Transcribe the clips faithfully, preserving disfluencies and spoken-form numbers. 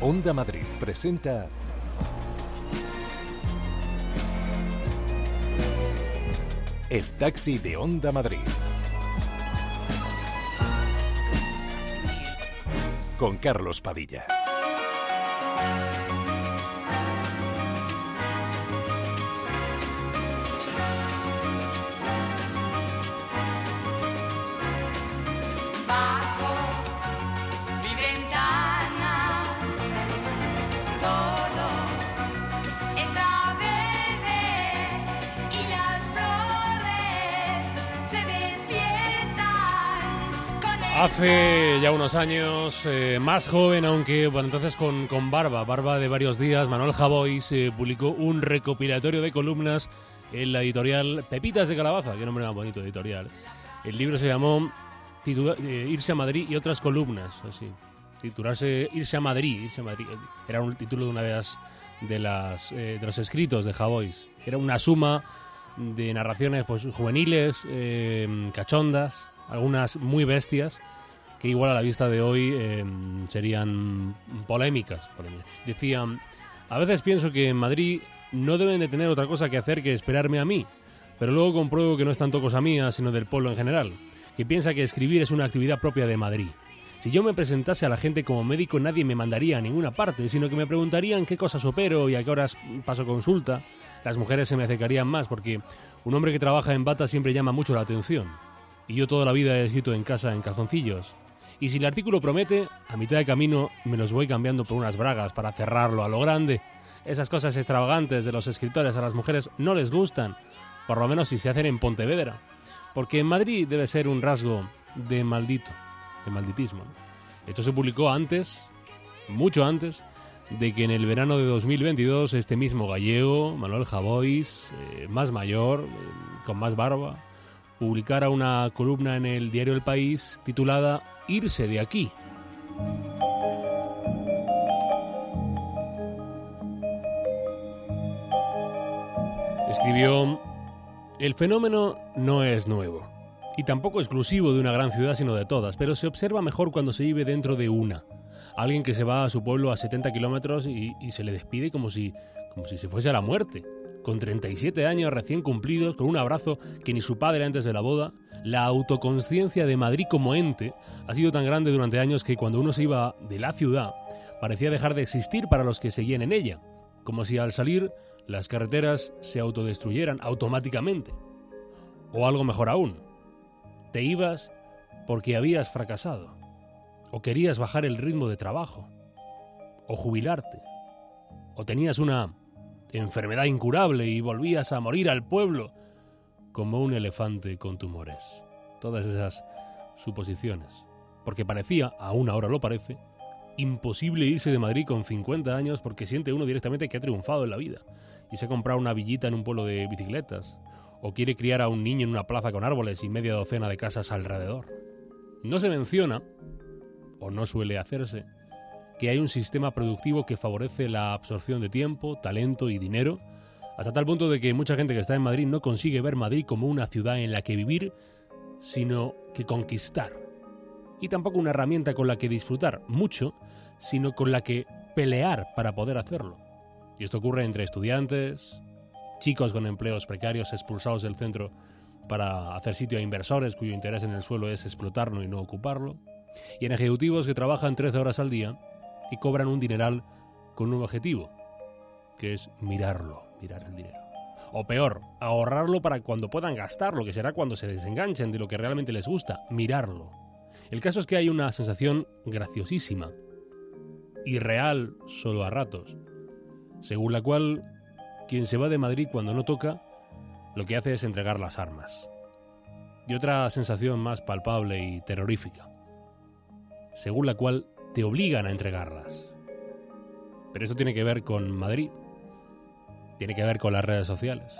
Onda Madrid presenta El Taxi de Onda Madrid. Con Carlos Padilla. Hace ya unos años, eh, más joven, aunque bueno, entonces con, con barba, barba de varios días, Manuel Javois eh, publicó un recopilatorio de columnas en la editorial Pepitas de Calabaza, qué nombre más bonito, editorial. El libro se llamó titula, eh, Irse a Madrid y otras columnas, así. Titularse Irse a Madrid, Irse a Madrid. Era un título de una de las de, las, eh, de los escritos de Javois. Era una suma de narraciones pues juveniles, eh, cachondas, algunas muy bestias, que igual a la vista de hoy eh, serían polémicas. Decían, a veces pienso que en Madrid no deben de tener otra cosa que hacer que esperarme a mí, pero luego compruebo que no es tanto cosa mía, sino del pueblo en general, que piensa que escribir es una actividad propia de Madrid. Si yo me presentase a la gente como médico, nadie me mandaría a ninguna parte, sino que me preguntarían qué cosas opero y a qué horas paso consulta. Las mujeres se me acercarían más, porque un hombre que trabaja en bata siempre llama mucho la atención. Y yo toda la vida he escrito en casa en calzoncillos. Y si el artículo promete, a mitad de camino me los voy cambiando por unas bragas para cerrarlo a lo grande. Esas cosas extravagantes de los escritores a las mujeres no les gustan, por lo menos si se hacen en Pontevedra. Porque en Madrid debe ser un rasgo de maldito, de malditismo. Esto se publicó antes, mucho antes, de que en el verano de dos mil veintidós este mismo gallego, Manuel Javois, eh, más mayor, eh, con más barba, publicara una columna en el diario El País titulada Irse de aquí. Escribió, el fenómeno no es nuevo y tampoco exclusivo de una gran ciudad sino de todas, pero se observa mejor cuando se vive dentro de una. Alguien que se va a su pueblo a setenta kilómetros y, y se le despide como si, como si se fuese a la muerte. Con treinta y siete años recién cumplidos, con un abrazo que ni su padre antes de la boda, la autoconsciencia de Madrid como ente ha sido tan grande durante años que cuando uno se iba de la ciudad parecía dejar de existir para los que seguían en ella, como si al salir las carreteras se autodestruyeran automáticamente. O algo mejor aún, te ibas porque habías fracasado, o querías bajar el ritmo de trabajo, o jubilarte, o tenías una enfermedad incurable y volvías a morir al pueblo como un elefante con tumores. Todas esas suposiciones. Porque parecía, aún ahora lo parece, imposible irse de Madrid con cincuenta años porque siente uno directamente que ha triunfado en la vida y se ha comprado una villita en un pueblo de bicicletas o quiere criar a un niño en una plaza con árboles y media docena de casas alrededor. No se menciona, o no suele hacerse, que hay un sistema productivo que favorece la absorción de tiempo, talento y dinero, hasta tal punto de que mucha gente que está en Madrid no consigue ver Madrid como una ciudad en la que vivir, sino que conquistar. Y tampoco una herramienta con la que disfrutar mucho, sino con la que pelear para poder hacerlo. Y esto ocurre entre estudiantes, chicos con empleos precarios expulsados del centro para hacer sitio a inversores cuyo interés en el suelo es explotarlo y no ocuparlo, y en ejecutivos que trabajan trece horas al día y cobran un dineral con un objetivo, que es mirarlo, mirar el dinero. O peor, ahorrarlo para cuando puedan gastarlo, que será cuando se desenganchen de lo que realmente les gusta, mirarlo. El caso es que hay una sensación graciosísima, y real solo a ratos, según la cual quien se va de Madrid cuando no toca, lo que hace es entregar las armas. Y otra sensación más palpable y terrorífica, según la cual te obligan a entregarlas. Pero esto tiene que ver con Madrid, tiene que ver con las redes sociales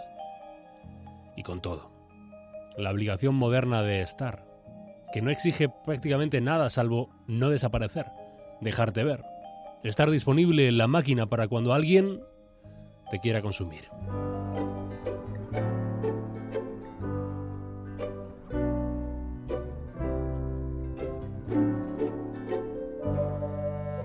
y con todo. La obligación moderna de estar, que no exige prácticamente nada salvo no desaparecer, dejarte ver, estar disponible en la máquina para cuando alguien te quiera consumir.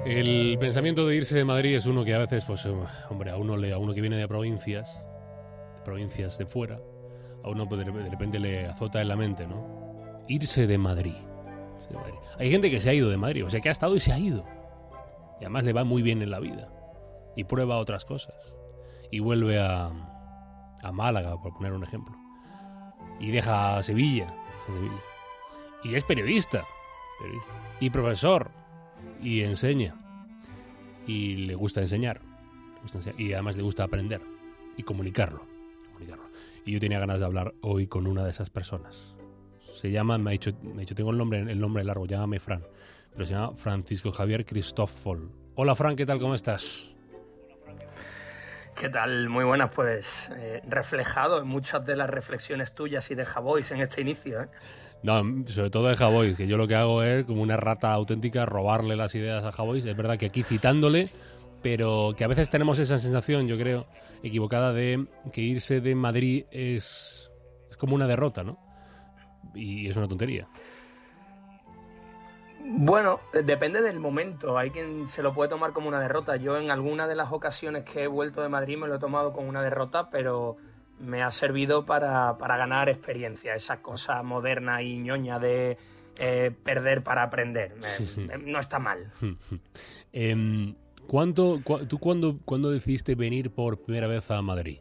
El pensamiento de irse de Madrid es uno que a veces, pues, hombre, a uno, le, a uno que viene de provincias, de provincias de fuera, a uno pues, de repente le azota en la mente, ¿no? Irse de Madrid. Irse de Madrid. Hay gente que se ha ido de Madrid, o sea, que ha estado y se ha ido. Y además le va muy bien en la vida. Y prueba otras cosas. Y vuelve a, a Málaga, por poner un ejemplo. Y deja a Sevilla, a Sevilla. Y es periodista, periodista. Y profesor. Y enseña. Y le gusta enseñar. Le gusta enseñar. Y además le gusta aprender. Y comunicarlo. comunicarlo. Y yo tenía ganas de hablar hoy con una de esas personas. Se llama, me ha dicho, me ha dicho tengo el nombre, el nombre largo, llámame Fran. Pero se llama Francisco Javier Cristófol. Hola Fran, ¿qué tal? ¿Cómo estás? ¿Qué tal? Muy buenas, pues eh, reflejado en muchas de las reflexiones tuyas y de Javois en este inicio, ¿eh? No, sobre todo de Javois, que yo lo que hago es, como una rata auténtica, robarle las ideas a Javois. Es verdad que aquí citándole, pero que a veces tenemos esa sensación, yo creo, equivocada de que irse de Madrid es, es como una derrota, ¿no? Y es una tontería. Bueno, depende del momento. Hay quien se lo puede tomar como una derrota. Yo en alguna de las ocasiones que he vuelto de Madrid me lo he tomado como una derrota, pero me ha servido para, para ganar experiencia. Esa cosa moderna y ñoña de eh, perder para aprender. Me, no está mal. eh, ¿cuánto, cu ¿Tú cuándo, cuándo decidiste venir por primera vez a Madrid?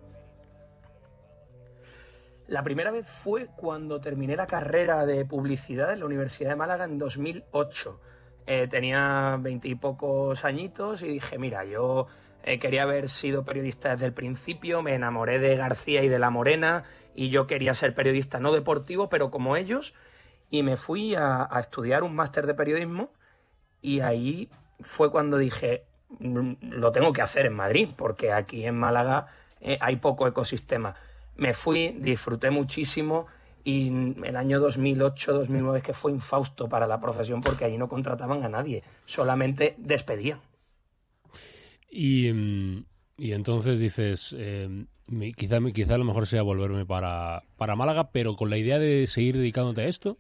La primera vez fue cuando terminé la carrera de publicidad en la Universidad de Málaga en dos mil ocho. Eh, tenía veintipocos añitos y dije, mira, yo eh, quería haber sido periodista desde el principio, me enamoré de García y de La Morena y yo quería ser periodista no deportivo, pero como ellos, y me fui a, a estudiar un máster de periodismo y ahí fue cuando dije, lo tengo que hacer en Madrid, porque aquí en Málaga eh, hay poco ecosistema. Me fui, disfruté muchísimo y el año dos mil ocho dos mil nueve es que fue infausto para la profesión porque allí no contrataban a nadie, solamente despedían. Y, y entonces dices, eh, quizá, quizá a lo mejor sea volverme para, para Málaga, pero con la idea de seguir dedicándote a esto.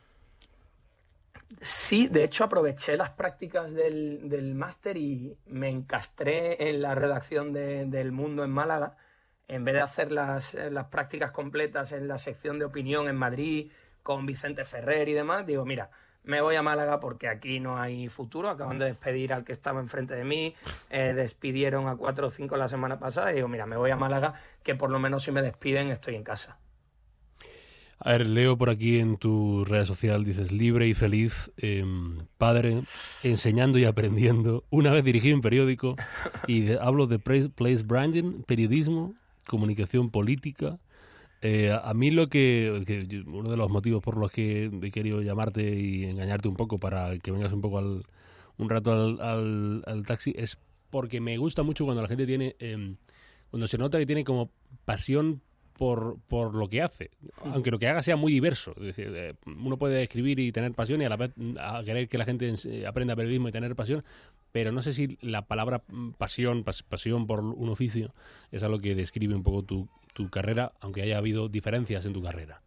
Sí, de hecho aproveché las prácticas del, del máster y me encastré en la redacción de, del Mundo en Málaga. En vez de hacer las, las prácticas completas en la sección de opinión en Madrid con Vicente Ferrer y demás, digo, mira, me voy a Málaga porque aquí no hay futuro. Acaban de despedir al que estaba enfrente de mí, eh, despidieron a cuatro o cinco la semana pasada y digo, mira, me voy a Málaga, que por lo menos si me despiden estoy en casa. A ver, leo por aquí en tu red social, dices, libre y feliz, eh, padre, enseñando y aprendiendo. Una vez dirigí un periódico y de, hablo de place branding, periodismo, comunicación política. Eh, a, a mí lo que, que... Uno de los motivos por los que he querido llamarte y engañarte un poco para que vengas un poco al, un rato al, al, al taxi es porque me gusta mucho cuando la gente tiene... Eh, cuando se nota que tiene como pasión por, por lo que hace, aunque lo que haga sea muy diverso. Es decir, eh, uno puede escribir y tener pasión y a la vez a querer que la gente aprenda periodismo y tener pasión, pero no sé si la palabra pasión, pas, pasión por un oficio es algo que describe un poco tu, tu carrera, aunque haya habido diferencias en tu carrera.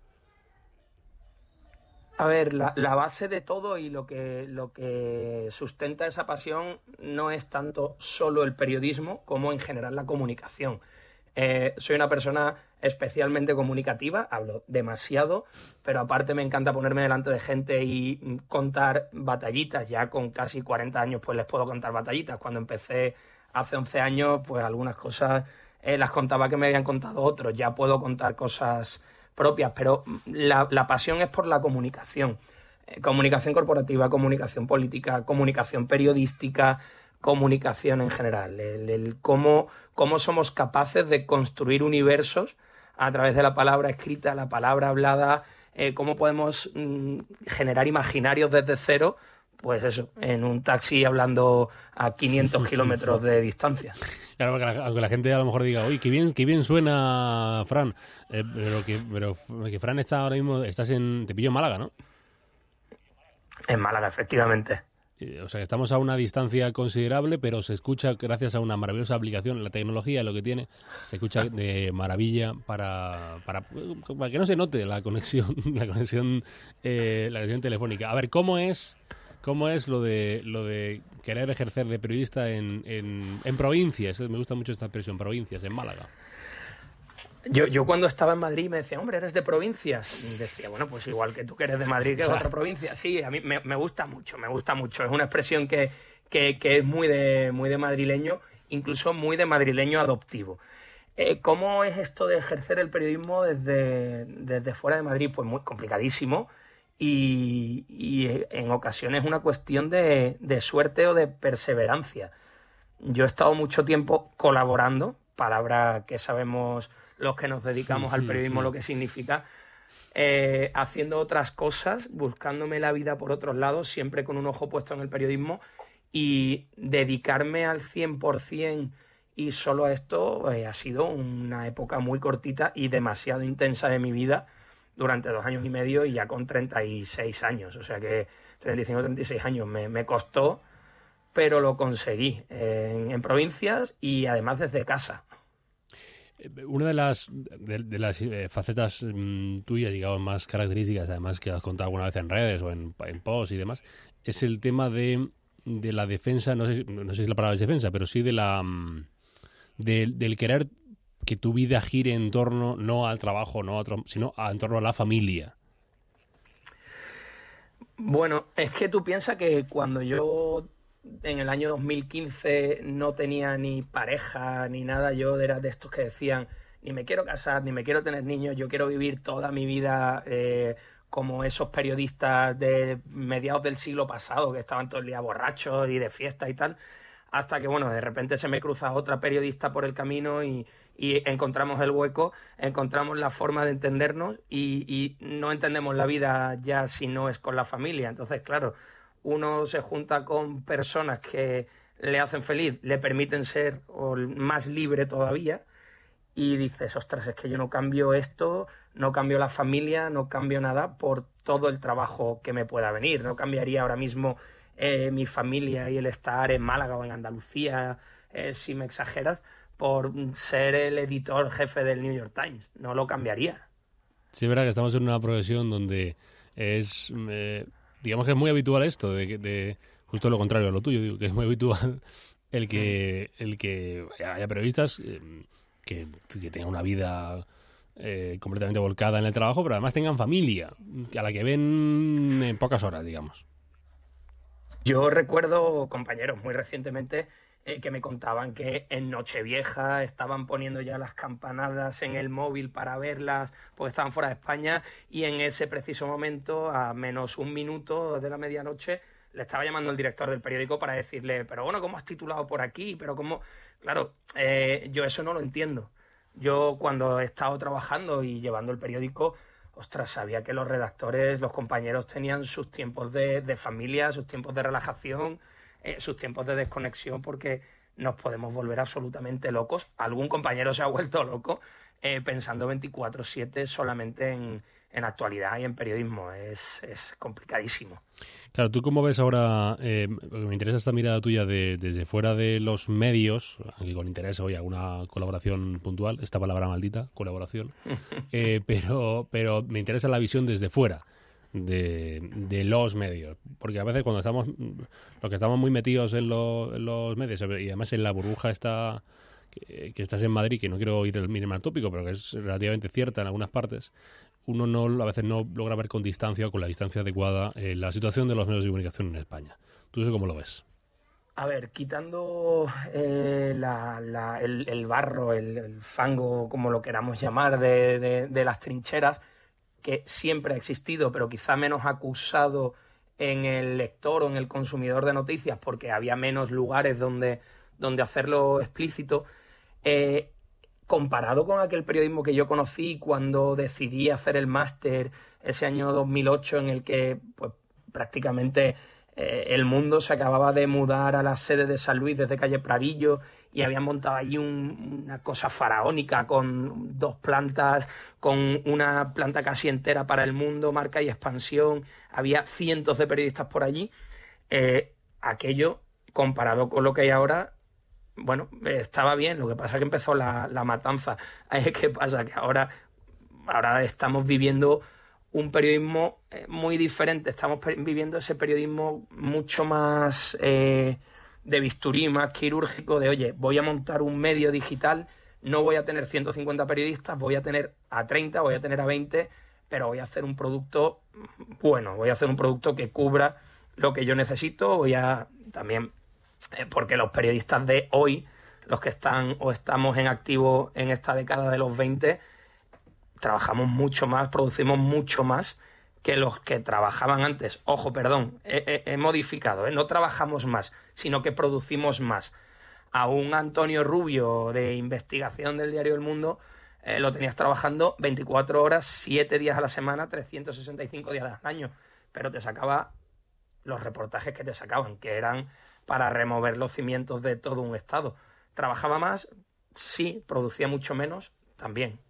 A ver, la, la base de todo y lo que, lo que sustenta esa pasión no es tanto solo el periodismo como en general la comunicación. Eh, soy una persona especialmente comunicativa, hablo demasiado, pero aparte me encanta ponerme delante de gente y contar batallitas. Ya con casi cuarenta años pues les puedo contar batallitas. Cuando empecé hace once años pues algunas cosas eh, las contaba que me habían contado otros. Ya puedo contar cosas propias, pero la, la pasión es por la comunicación. Eh, comunicación corporativa, comunicación política, comunicación periodística, comunicación en general, el, el cómo, cómo somos capaces de construir universos a través de la palabra escrita, la palabra hablada, eh, cómo podemos mm, generar imaginarios desde cero, pues eso, en un taxi hablando a quinientos kilómetros de distancia. Claro, aunque la, aunque la gente a lo mejor diga, oye, qué bien, qué bien suena Fran, eh, pero, que, pero que Fran está ahora mismo, estás en, te pillo en Málaga, ¿no? En Málaga, efectivamente. O sea, estamos a una distancia considerable, pero se escucha gracias a una maravillosa aplicación, la tecnología, lo que tiene, se escucha de maravilla para, para, para que no se note la conexión, la conexión, eh, la conexión telefónica. A ver, ¿cómo es ¿Cómo es lo de lo de querer ejercer de periodista en, en, en provincias? Me gusta mucho esta expresión, provincias, en Málaga. Yo, yo cuando estaba en Madrid me decía, hombre, ¿eres de provincias? Y decía, bueno, pues igual que tú que eres de Madrid, que es otra provincia. Sí, a mí me, me gusta mucho, me gusta mucho. Es una expresión que, que, que es muy de, muy de madrileño, incluso muy de madrileño adoptivo. Eh, ¿Cómo es esto de ejercer el periodismo desde, desde fuera de Madrid? Pues muy complicadísimo y, y en ocasiones una cuestión de, de suerte o de perseverancia. Yo he estado mucho tiempo colaborando, palabra que sabemos los que nos dedicamos sí, al periodismo sí, sí. lo que significa, eh, haciendo otras cosas, buscándome la vida por otros lados, siempre con un ojo puesto en el periodismo, y dedicarme al cien por ciento y solo a esto eh, ha sido una época muy cortita y demasiado intensa de mi vida durante dos años y medio y ya con treinta y seis años, o sea que treinta y cinco, treinta y seis años me, me costó, pero lo conseguí en, en provincias y además desde casa. Una de las de, de las eh, facetas mm, tuyas, digamos, más características, además que has contado alguna vez en redes o en, en posts y demás, es el tema de, de la defensa, no sé, no sé si la palabra es defensa, pero sí de la de, del querer que tu vida gire en torno, no al trabajo, no a otro, sino a, en torno a la familia. Bueno, es que tú piensas que cuando yo en el año dos mil quince no tenía ni pareja ni nada, yo era de estos que decían ni me quiero casar, ni me quiero tener niños, yo quiero vivir toda mi vida eh, como esos periodistas de mediados del siglo pasado que estaban todo el día borrachos y de fiesta y tal, hasta que bueno, de repente se me cruza otra periodista por el camino y, y encontramos el hueco, encontramos la forma de entendernos y, y no entendemos la vida ya si no es con la familia. Entonces, claro, uno se junta con personas que le hacen feliz, le permiten ser más libre todavía y dices, ostras, es que yo no cambio esto, no cambio la familia, no cambio nada por todo el trabajo que me pueda venir. No cambiaría ahora mismo eh, mi familia y el estar en Málaga o en Andalucía, eh, si me exageras, por ser el editor jefe del New York Times. No lo cambiaría. Sí, es verdad que estamos en una profesión donde es... Eh... digamos que es muy habitual esto, de, de justo lo contrario a lo tuyo, digo que es muy habitual el que el que haya periodistas eh, que, que tengan una vida eh, completamente volcada en el trabajo, pero además tengan familia, a la que ven en pocas horas, digamos. Yo recuerdo compañeros muy recientemente eh, que me contaban que en Nochevieja estaban poniendo ya las campanadas en el móvil para verlas porque estaban fuera de España y en ese preciso momento, a menos un minuto de la medianoche, le estaba llamando el director del periódico para decirle, pero bueno, ¿cómo has titulado por aquí? Pero cómo... Claro, eh, yo eso no lo entiendo. Yo cuando he estado trabajando y llevando el periódico, ostras, sabía que los redactores, los compañeros tenían sus tiempos de, de familia, sus tiempos de relajación, eh, sus tiempos de desconexión, porque nos podemos volver absolutamente locos. Algún compañero se ha vuelto loco eh, pensando veinticuatro siete solamente en, en actualidad y en periodismo. Es, es complicadísimo. Claro, ¿tú cómo ves ahora? Eh, me interesa esta mirada tuya de, desde fuera de los medios, aunque con interés hoy alguna colaboración puntual, esta palabra maldita, colaboración, eh, pero, pero me interesa la visión desde fuera de, de los medios, porque a veces cuando estamos, los que estamos muy metidos en, lo, en los medios, y además en la burbuja esta que, que estás en Madrid, que no quiero ir al mínimo tópico, pero que es relativamente cierta en algunas partes, uno no a veces no logra ver con distancia o con la distancia adecuada eh, la situación de los medios de comunicación en España. ¿Tú eso cómo lo ves? A ver, quitando eh, la, la, el, el barro, el, el fango, como lo queramos llamar, de, de, de las trincheras, que siempre ha existido, pero quizá menos acusado en el lector o en el consumidor de noticias, porque había menos lugares donde, donde hacerlo explícito, eh, comparado con aquel periodismo que yo conocí cuando decidí hacer el máster ese año dos mil ocho, en el que pues, prácticamente eh, el mundo se acababa de mudar a la sede de San Luis desde calle Pradillo y habían montado allí un, una cosa faraónica con dos plantas, con una planta casi entera para El Mundo, Marca y Expansión. Había cientos de periodistas por allí. Eh, aquello, comparado con lo que hay ahora, bueno, estaba bien, lo que pasa es que empezó la, la matanza. ¿Qué pasa? Que ahora, ahora estamos viviendo un periodismo eh, muy diferente. Estamos viviendo ese periodismo mucho más eh, de bisturí, más quirúrgico, de oye, voy a montar un medio digital, no voy a tener ciento cincuenta periodistas, voy a tener a treinta, voy a tener a veinte, pero voy a hacer un producto bueno, voy a hacer un producto que cubra lo que yo necesito, voy a también, eh, porque los periodistas de hoy, los que están o estamos en activo en esta década de los veinte, trabajamos mucho más, producimos mucho más que los que trabajaban antes. Ojo, perdón, he, he, he modificado, ¿eh? No trabajamos más, sino que producimos más. A un Antonio Rubio de investigación del diario El Mundo eh, lo tenías trabajando veinticuatro horas, siete días a la semana, trescientos sesenta y cinco días al año, pero te sacaba los reportajes que te sacaban, que eran para remover los cimientos de todo un estado. ¿Trabajaba más? Sí. ¿Producía mucho menos? También.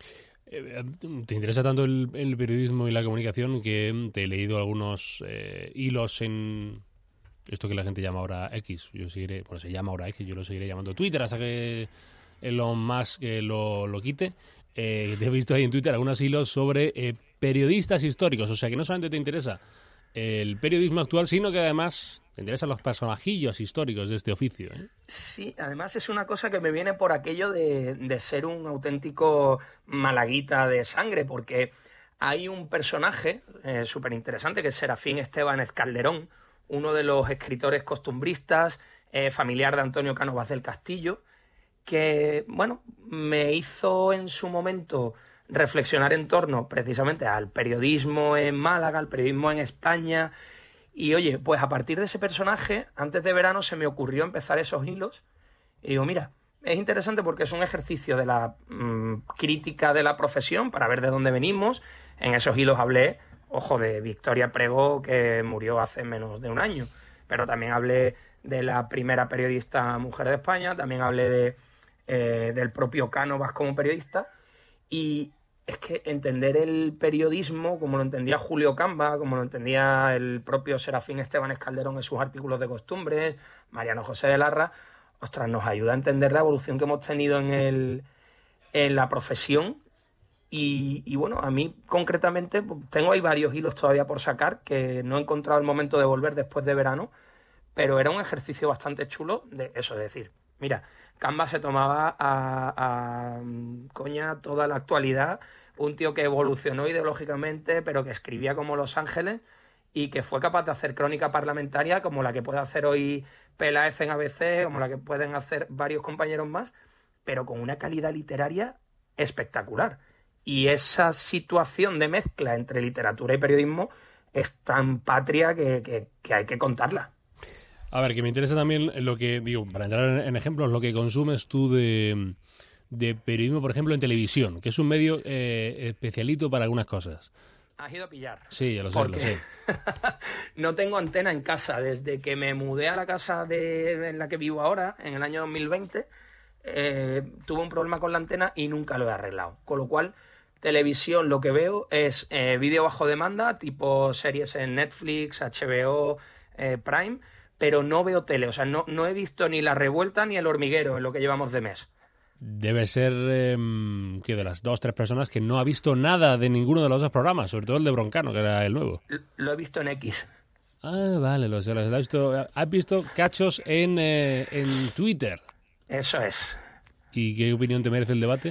Te interesa tanto el, el periodismo y la comunicación que te he leído algunos eh, hilos en esto que la gente llama ahora X. Yo seguiré, bueno, se llama ahora X, yo lo seguiré llamando Twitter hasta que Elon Musk que lo, lo quite. Eh, te he visto ahí en Twitter algunos hilos sobre eh, periodistas históricos, o sea que no solamente te interesa el periodismo actual, sino que además te interesan los personajillos históricos de este oficio, ¿eh? Sí, además es una cosa que me viene por aquello de, de ser un auténtico malaguita de sangre, porque hay un personaje eh, súper interesante que es Serafín Estébanez Calderón, uno de los escritores costumbristas, eh, familiar de Antonio Cánovas del Castillo, que, bueno, me hizo en su momento reflexionar en torno precisamente al periodismo en Málaga, al periodismo en España. Y oye, pues a partir de ese personaje, antes de verano se me ocurrió empezar esos hilos. Y digo, mira, es interesante porque es un ejercicio de la mmm, crítica de la profesión para ver de dónde venimos. En esos hilos hablé, ojo, de Victoria Pregó, que murió hace menos de un año. Pero también hablé de la primera periodista mujer de España, también hablé de, eh, del propio Cánovas como periodista. Y es que entender el periodismo, como lo entendía Julio Camba, como lo entendía el propio Serafín Estébanez Calderón en sus artículos de costumbres, Mariano José de Larra, ostras, nos ayuda a entender la evolución que hemos tenido en, el, en la profesión. Y, y bueno, a mí concretamente tengo ahí varios hilos todavía por sacar, que no he encontrado el momento de volver después de verano, pero era un ejercicio bastante chulo de eso, es decir, mira, Camba se tomaba a, a coña toda la actualidad, un tío que evolucionó ideológicamente, pero que escribía como Los Ángeles y que fue capaz de hacer crónica parlamentaria como la que puede hacer hoy Peláez en A B C, como la que pueden hacer varios compañeros más, pero con una calidad literaria espectacular. Y esa situación de mezcla entre literatura y periodismo es tan patria que, que, que hay que contarla. A ver, que me interesa también lo que, digo, para entrar en ejemplos, lo que consumes tú de, de periodismo, por ejemplo, en televisión, que es un medio eh, especialito para algunas cosas. Has ido a pillar. Sí, ya lo sé, porque lo sé. no tengo antena en casa. Desde que me mudé a la casa de, en la que vivo ahora, en el año dos mil veinte, eh, tuve un problema con la antena y nunca lo he arreglado. Con lo cual, televisión lo que veo es eh, vídeo bajo demanda, tipo series en Netflix, H B O, eh, Prime, pero no veo tele, o sea, no, no he visto ni La Revuelta ni El Hormiguero en lo que llevamos de mes. Debe ser eh, que de las dos, tres personas que no ha visto nada de ninguno de los dos programas, sobre todo el de Broncano, que era el nuevo. Lo he visto en X. Ah, vale, lo sé, lo has visto. Has visto cachos en, eh, en Twitter. Eso es. ¿Y qué opinión te merece el debate?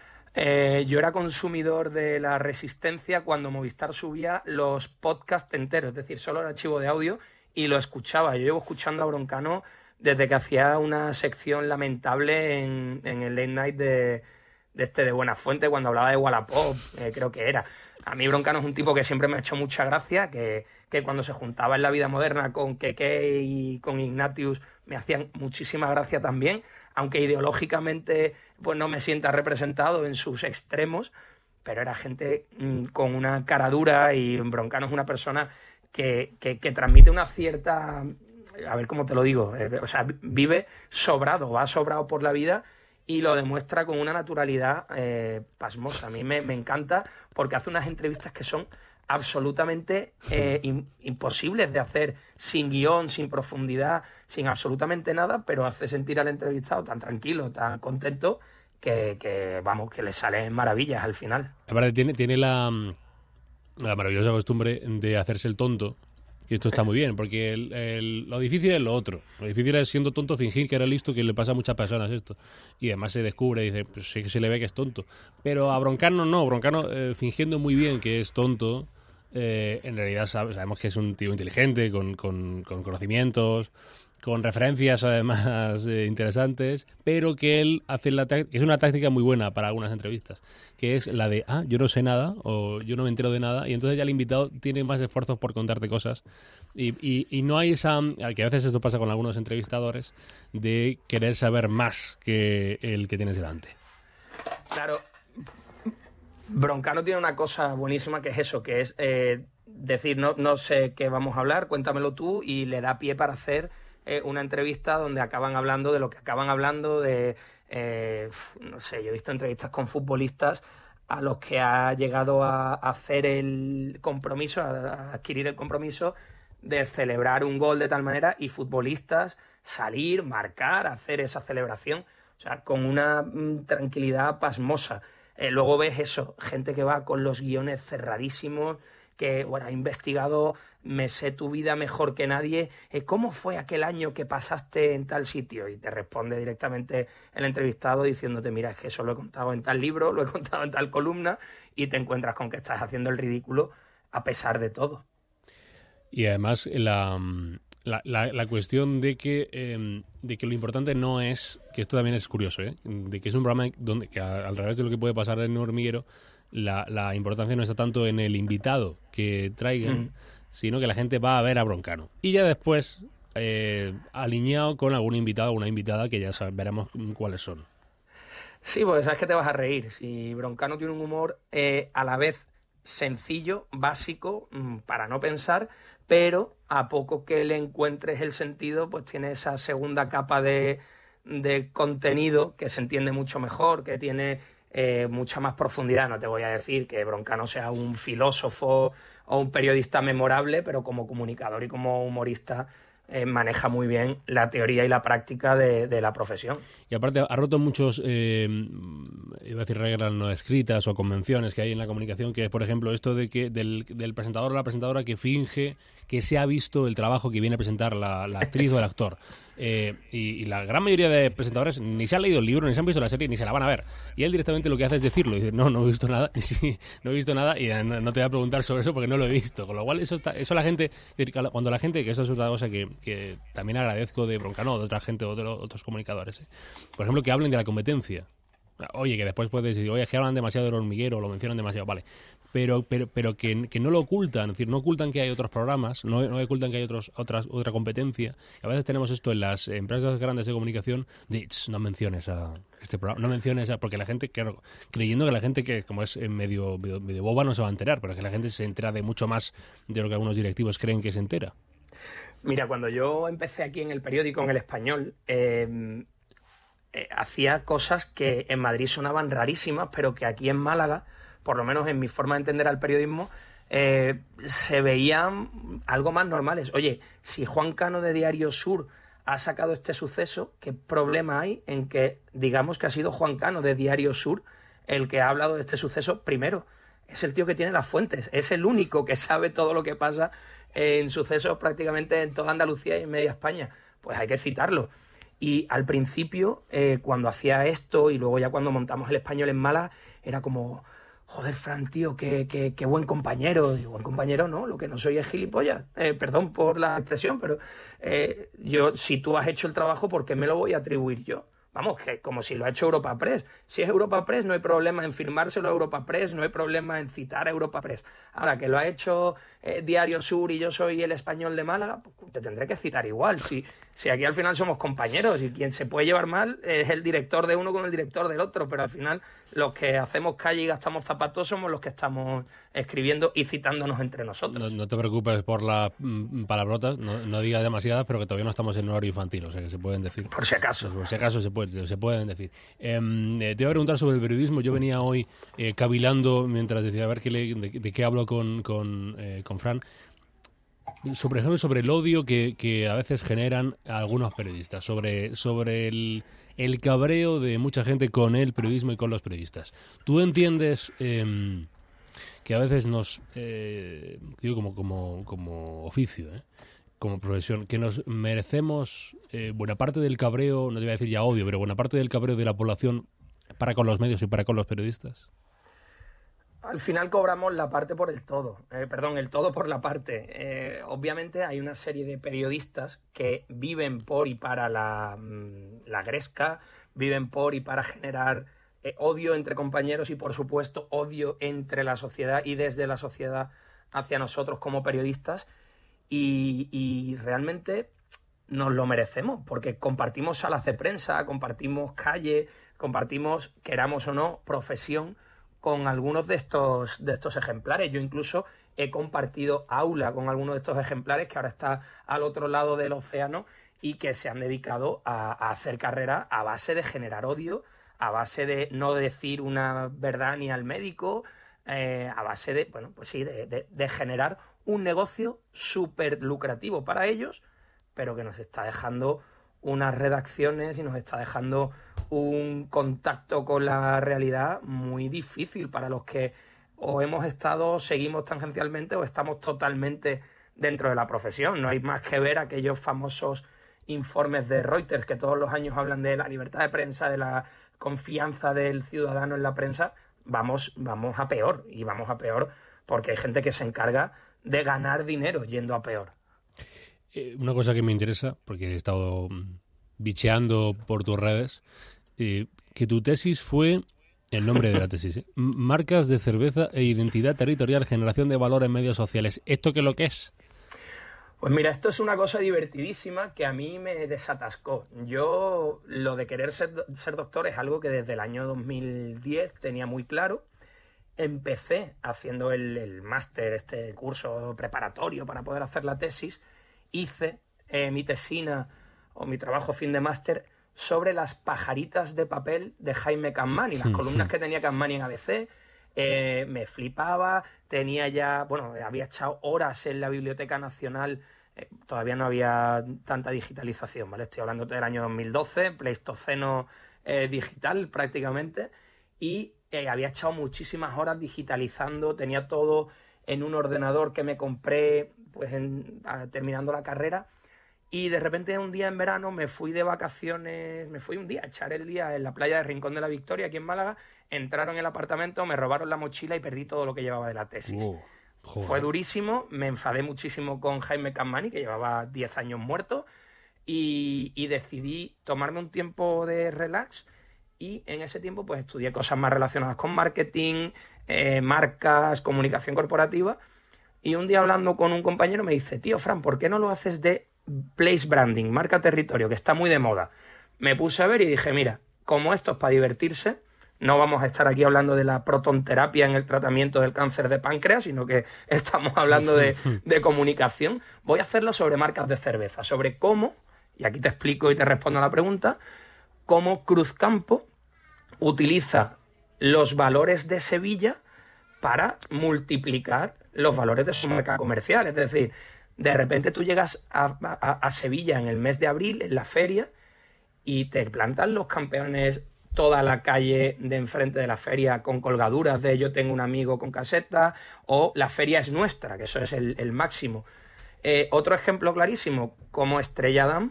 Eh, yo era consumidor de La Resistencia cuando Movistar subía los podcasts enteros, es decir, solo el archivo de audio, y lo escuchaba. Yo llevo escuchando a Broncano desde que hacía una sección lamentable en, en el late night de, de este de Buenafuente, cuando hablaba de Wallapop, eh, creo que era. A mí Broncano es un tipo que siempre me ha hecho mucha gracia, que, que cuando se juntaba en La Vida Moderna con Keke y con Ignatius me hacían muchísima gracia también, aunque ideológicamente pues no me sienta representado en sus extremos, pero era gente mmm, con una cara dura, y Broncano es una persona que, que, que transmite una cierta... A ver cómo te lo digo, eh, o sea, vive sobrado, va sobrado por la vida y lo demuestra con una naturalidad eh, pasmosa. A mí me, me encanta porque hace unas entrevistas que son absolutamente eh, in, imposibles de hacer sin guión, sin profundidad, sin absolutamente nada, pero hace sentir al entrevistado tan tranquilo, tan contento, que, que vamos, que le salen maravillas al final. La verdad, tiene, tiene la... la maravillosa costumbre de hacerse el tonto. Y esto está muy bien, porque el, el, lo difícil es lo otro. Lo difícil es, siendo tonto, fingir que era listo, que le pasa a muchas personas esto. Y además se descubre y dice, pues sí que se le ve que es tonto. Pero a Broncano no, Broncano eh, fingiendo muy bien que es tonto, eh, en realidad sabe, sabemos que es un tío inteligente, con, con, con conocimientos, con referencias además eh, interesantes, pero que él hace la que es una táctica muy buena para algunas entrevistas, que es la de, ah, yo no sé nada, o yo no me entero de nada, y entonces ya el invitado tiene más esfuerzos por contarte cosas, y, y, y no hay esa, que a veces esto pasa con algunos entrevistadores, de querer saber más que el que tienes delante. Claro, Broncano tiene una cosa buenísima que es eso, que es eh, decir, no, no sé qué vamos a hablar, cuéntamelo tú, y le da pie para hacer una entrevista donde acaban hablando de lo que acaban hablando, de, eh, no sé, yo he visto entrevistas con futbolistas a los que ha llegado a hacer el compromiso, a adquirir el compromiso de celebrar un gol de tal manera, y futbolistas salir, marcar, hacer esa celebración, o sea, con una mm, tranquilidad pasmosa. Eh, luego ves eso, gente que va con los guiones cerradísimos, que bueno, ha investigado, me sé tu vida mejor que nadie, eh, ¿cómo fue aquel año que pasaste en tal sitio? Y te responde directamente el entrevistado diciéndote, mira, es que eso lo he contado en tal libro, lo he contado en tal columna, y te encuentras con que estás haciendo el ridículo a pesar de todo. Y además la, la, la, la cuestión de que, eh, de que lo importante no es, que esto también es curioso, ¿eh? De que es un programa donde, que al revés de lo que puede pasar en Hormiguero, La, la importancia no está tanto en el invitado que traigan, mm. sino que la gente va a ver a Broncano. Y ya después, eh, alineado con algún invitado o una invitada que ya sab- veremos cuáles son. Sí, porque sabes que te vas a reír. Si Broncano tiene un humor eh, a la vez sencillo, básico, mmm, para no pensar, pero a poco que le encuentres el sentido, pues tiene esa segunda capa de, de contenido que se entiende mucho mejor, que tiene Eh, mucha más profundidad. No te voy a decir que Broncano sea un filósofo o un periodista memorable, pero como comunicador y como humorista eh, maneja muy bien la teoría y la práctica de, de la profesión. Y aparte ha roto muchos, eh, iba a decir reglas no escritas o convenciones que hay en la comunicación, que es, por ejemplo, esto de que del, del presentador o la presentadora que finge que se ha visto el trabajo que viene a presentar la, la actriz o el actor. Eh, y, y la gran mayoría de presentadores ni se han leído el libro, ni se han visto la serie, ni se la van a ver. Y él directamente lo que hace es decirlo. Y dice, no, no he visto nada. Y sí, no he visto nada y no, no te voy a preguntar sobre eso porque no lo he visto. Con lo cual, eso está, eso la gente, cuando la gente, que eso es otra cosa que, que también agradezco de Broncano, de otra gente o de los, otros comunicadores, ¿eh? Por ejemplo, que hablen de la competencia. Oye, que después puedes decir, oye, es que hablan demasiado del Hormiguero, lo mencionan demasiado, vale. Pero pero pero que, que no lo ocultan, es decir, no ocultan que hay otros programas, no, no ocultan que hay otros otras otra competencia. Y a veces tenemos esto en las empresas grandes de comunicación, de no menciones a este programa, no menciones a, porque la gente, claro, creyendo que la gente que como es medio, medio, medio boba no se va a enterar, pero es que la gente se entera de mucho más de lo que algunos directivos creen que se entera. Mira, cuando yo empecé aquí en el periódico, en El Español, eh, eh, hacía cosas que en Madrid sonaban rarísimas, pero que aquí en Málaga, por lo menos en mi forma de entender al periodismo, eh, se veían algo más normales. Oye, si Juan Cano de Diario Sur ha sacado este suceso, ¿qué problema hay en que digamos que ha sido Juan Cano de Diario Sur el que ha hablado de este suceso primero? Es el tío que tiene las fuentes, es el único que sabe todo lo que pasa en sucesos prácticamente en toda Andalucía y en media España. Pues hay que citarlo. Y al principio, eh, cuando hacía esto y luego ya cuando montamos El Español en Málaga, era como, joder, Fran, tío, qué, qué, qué buen compañero. Y buen compañero no, lo que no soy es gilipollas. Eh, perdón por la expresión, pero eh, yo, si tú has hecho el trabajo, ¿por qué me lo voy a atribuir yo? Vamos, que como si lo ha hecho Europa Press. Si es Europa Press, no hay problema en firmárselo a Europa Press, no hay problema en citar a Europa Press. Ahora, que lo ha hecho eh, Diario Sur y yo soy El Español de Málaga, pues te tendré que citar igual. Si, si aquí al final somos compañeros y quien se puede llevar mal es el director de uno con el director del otro, pero al final los que hacemos calle y gastamos zapatos somos los que estamos escribiendo y citándonos entre nosotros. No, no te preocupes por las mm, palabrotas, no, no digas demasiadas, pero que todavía no estamos en horario infantil, o sea que se pueden decir. Por si acaso. Por si acaso se, puede, se pueden decir. Eh, te voy a preguntar sobre el periodismo. Yo venía hoy eh, cavilando mientras decía a ver qué le, de, de qué hablo con, con, eh, con Fran. Sobre ejemplo, sobre el odio que, que a veces generan algunos periodistas, sobre, sobre el, el cabreo de mucha gente con el periodismo y con los periodistas. ¿Tú entiendes eh, que a veces nos, eh, digo como, como, como oficio, ¿eh? como profesión, que nos merecemos eh, buena parte del cabreo, no te voy a decir ya odio, pero buena parte del cabreo de la población para con los medios y para con los periodistas? Al final cobramos la parte por el todo, eh, perdón, el todo por la parte. Eh, obviamente hay una serie de periodistas que viven por y para la, la gresca, viven por y para generar eh, odio entre compañeros y, por supuesto, odio entre la sociedad y desde la sociedad hacia nosotros como periodistas. Y, y realmente nos lo merecemos, porque compartimos salas de prensa, compartimos calle, compartimos, queramos o no, profesión con algunos de estos, de estos ejemplares. Yo incluso he compartido aula con algunos de estos ejemplares que ahora está al otro lado del océano y que se han dedicado a, a hacer carrera a base de generar odio, a base de no decir una verdad ni al médico, eh, a base de, bueno, pues sí, de, de, de generar un negocio súper lucrativo para ellos, pero que nos está dejando unas redacciones y nos está dejando un contacto con la realidad muy difícil para los que o hemos estado, seguimos tangencialmente o estamos totalmente dentro de la profesión. No hay más que ver aquellos famosos informes de Reuters que todos los años hablan de la libertad de prensa, de la confianza del ciudadano en la prensa. Vamos, vamos a peor, y vamos a peor porque hay gente que se encarga de ganar dinero yendo a peor. Eh, una cosa que me interesa, porque he estado bicheando por tus redes, eh, que tu tesis fue, el nombre de la tesis, ¿eh? Marcas de cerveza e identidad territorial, generación de valor en medios sociales. ¿Esto qué es lo que es? Pues mira, esto es una cosa divertidísima que a mí me desatascó. Yo, lo de querer ser, ser doctor es algo que desde el año dos mil diez tenía muy claro. Empecé haciendo el, el máster, este curso preparatorio para poder hacer la tesis. Hice eh, mi tesina o mi trabajo fin de máster sobre las pajaritas de papel de Jaime Campmany, las columnas que tenía Campmany en A B C. Eh, me flipaba, tenía ya, bueno, había echado horas en la Biblioteca Nacional, eh, todavía no había tanta digitalización, ¿vale? Estoy hablando del año dos mil doce, pleistoceno eh, digital prácticamente, y eh, había echado muchísimas horas digitalizando, tenía todo en un ordenador que me compré pues en, a, terminando la carrera. Y de repente un día en verano me fui de vacaciones, me fui un día a echar el día en la playa de Rincón de la Victoria, aquí en Málaga. Entraron en el apartamento, me robaron la mochila y perdí todo lo que llevaba de la tesis. Wow. Fue durísimo, me enfadé muchísimo con Jaime Campmany, que llevaba diez años muerto, y, y decidí tomarme un tiempo de relax, y en ese tiempo pues estudié cosas más relacionadas con marketing, eh, marcas, comunicación corporativa, y un día hablando con un compañero me dice: tío, Fran, ¿por qué no lo haces de place branding, marca territorio, que está muy de moda? Me puse a ver y dije, mira, como esto es para divertirse, no vamos a estar aquí hablando de la protonterapia en el tratamiento del cáncer de páncreas, sino que estamos hablando de, de comunicación. Voy a hacerlo sobre marcas de cerveza, sobre cómo, y aquí te explico y te respondo a la pregunta, cómo Cruzcampo utiliza los valores de Sevilla para multiplicar los valores de su marca comercial. Es decir, de repente tú llegas a, a, a Sevilla en el mes de abril, en la feria, y te plantan los campeones toda la calle de enfrente de la feria con colgaduras de yo tengo un amigo con caseta, o la feria es nuestra, que eso es el, el máximo. Eh, otro ejemplo clarísimo, como Estrella Damm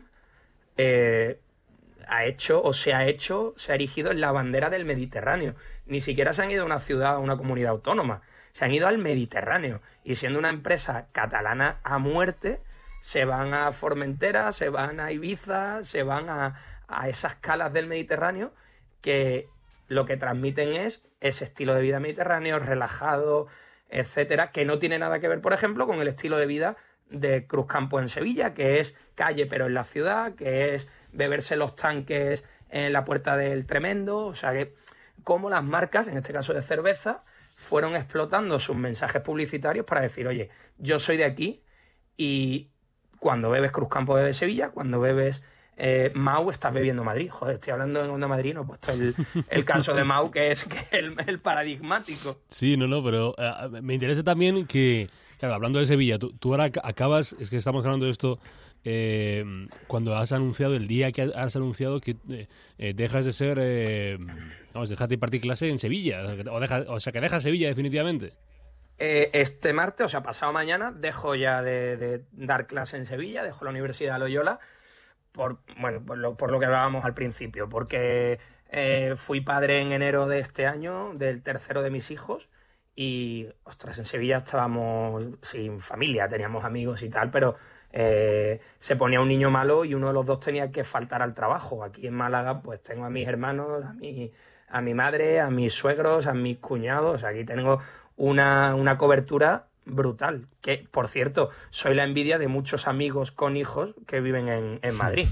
eh, ha hecho o se ha hecho, se ha erigido en la bandera del Mediterráneo. Ni siquiera se han ido a una ciudad, a una comunidad autónoma, se han ido al Mediterráneo, y siendo una empresa catalana a muerte, se van a Formentera, se van a Ibiza, se van a, a esas calas del Mediterráneo, que lo que transmiten es ese estilo de vida mediterráneo, relajado, etcétera, que no tiene nada que ver, por ejemplo, con el estilo de vida de Cruzcampo en Sevilla, que es calle pero en la ciudad, que es beberse los tanques en la Puerta del Tremendo. O sea que como las marcas, en este caso de cerveza, fueron explotando sus mensajes publicitarios para decir, oye, yo soy de aquí, y cuando bebes Cruzcampo bebes Sevilla, cuando bebes eh, Mau estás bebiendo Madrid. Joder, estoy hablando en Onda Madrid, no he puesto el, el caso de Mau, que es, que es el, el paradigmático. Sí, no, no, pero uh, me interesa también que, claro, hablando de Sevilla, tú, tú ahora acabas, es que estamos hablando de esto, eh, cuando has anunciado, el día que has anunciado que eh, dejas de ser, eh, vamos, dejas de impartir clase en Sevilla, o, dejas, o sea, que dejas Sevilla definitivamente. eh, este martes, o sea, pasado mañana, dejo ya de, de dar clase en Sevilla, dejo la Universidad de Loyola, por, bueno, por lo, por lo que hablábamos al principio, porque eh, fui padre en enero de este año, del tercero de mis hijos, y, ostras, en Sevilla estábamos sin familia, teníamos amigos y tal, pero eh, se ponía un niño malo y uno de los dos tenía que faltar al trabajo. Aquí en Málaga, pues tengo a mis hermanos, a mi, a mi madre, a mis suegros, a mis cuñados. Aquí tengo una, una cobertura brutal. Que, por cierto, soy la envidia de muchos amigos con hijos que viven en, en Madrid.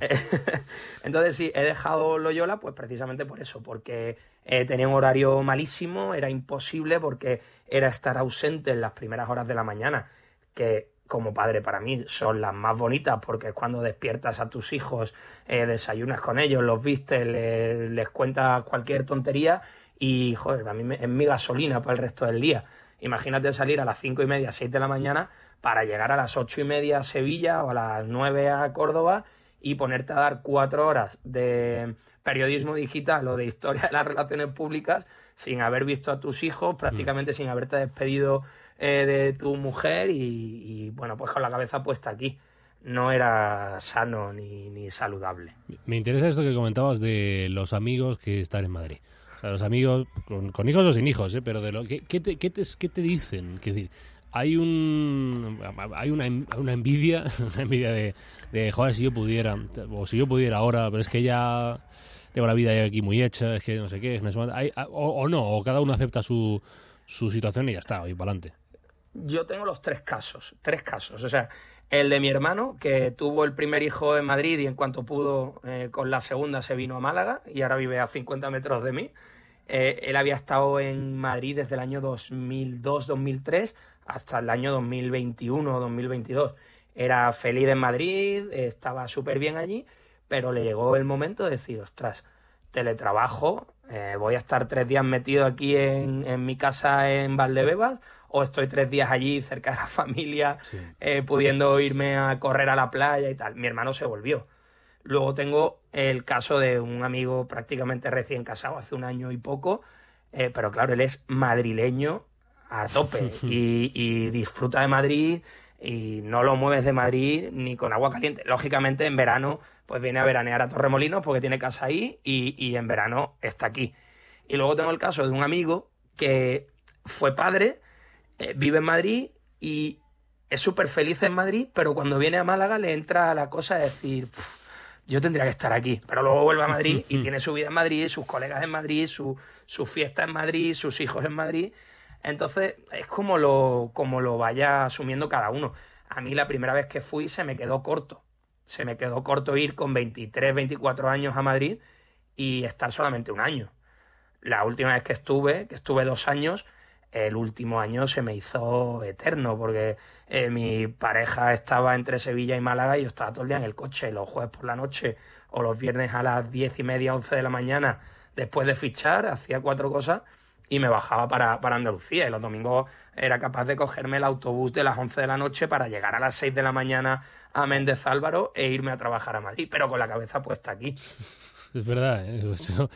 Entonces, sí, he dejado Loyola, pues precisamente por eso, porque eh, tenía un horario malísimo, era imposible, porque era estar ausente en las primeras horas de la mañana, que como padre para mí son las más bonitas, porque es cuando despiertas a tus hijos, eh, desayunas con ellos, los vistes, les, les cuentas cualquier tontería y, joder, a mí me, es mi gasolina para el resto del día. Imagínate salir a las cinco y media, seis de la mañana para llegar a las ocho y media a Sevilla o a las nueve a Córdoba y ponerte a dar cuatro horas de periodismo digital o de historia de las relaciones públicas sin haber visto a tus hijos, prácticamente mm. sin haberte despedido eh, de tu mujer y, y, bueno, pues con la cabeza puesta aquí. No era sano ni, ni saludable. Me interesa esto que comentabas de los amigos que están en Madrid. O sea, los amigos, con, con hijos o sin hijos, ¿eh? Pero de lo ¿qué, qué, te, qué, te, ¿qué te dicen? Quiero decir, hay un hay una, una envidia, una envidia de, de, joder, si yo pudiera, o si yo pudiera ahora, pero es que ya tengo la vida aquí muy hecha, es que no sé qué, no sé, hay, o, o no, o cada uno acepta su, su situación y ya está, y para adelante. Yo tengo los tres casos, tres casos, o sea, el de mi hermano, que tuvo el primer hijo en Madrid y en cuanto pudo, eh, con la segunda se vino a Málaga y ahora vive a cincuenta metros de mí. Eh, él había estado en Madrid desde el año dos mil dos dos mil tres hasta el año dos mil veintiuno o dos mil veintidós. Era feliz en Madrid, estaba súper bien allí, pero le llegó el momento de decir, ostras, teletrabajo, eh, voy a estar tres días metido aquí en, en mi casa en Valdebebas, o estoy tres días allí cerca de la familia, sí. eh, pudiendo irme a correr a la playa y tal. Mi hermano se volvió. Luego tengo el caso de un amigo prácticamente recién casado, hace un año y poco, eh, pero claro, él es madrileño a tope y, y disfruta de Madrid y no lo mueves de Madrid ni con agua caliente. Lógicamente en verano pues viene a veranear a Torremolinos porque tiene casa ahí y, y en verano está aquí. Y luego tengo el caso de un amigo que fue padre, eh, vive en Madrid y es súper feliz en Madrid, pero cuando viene a Málaga le entra la cosa de decir, yo tendría que estar aquí, pero luego vuelve a Madrid y tiene su vida en Madrid, sus colegas en Madrid, su, su fiesta en Madrid, sus hijos en Madrid. Entonces es como lo, como lo vaya asumiendo cada uno. A mí la primera vez que fui se me quedó corto. Se me quedó corto ir con veintitrés, veinticuatro años a Madrid y estar solamente un año. La última vez que estuve, que estuve dos años, el último año se me hizo eterno porque eh, mi pareja estaba entre Sevilla y Málaga y yo estaba todo el día en el coche, los jueves por la noche o los viernes a las diez y media, once de la mañana, después de fichar, hacía cuatro cosas y me bajaba para, para Andalucía. Y los domingos era capaz de cogerme el autobús de las once de la noche para llegar a las seis de la mañana a Méndez Álvaro e irme a trabajar a Madrid, pero con la cabeza puesta aquí. Es verdad, ¿eh?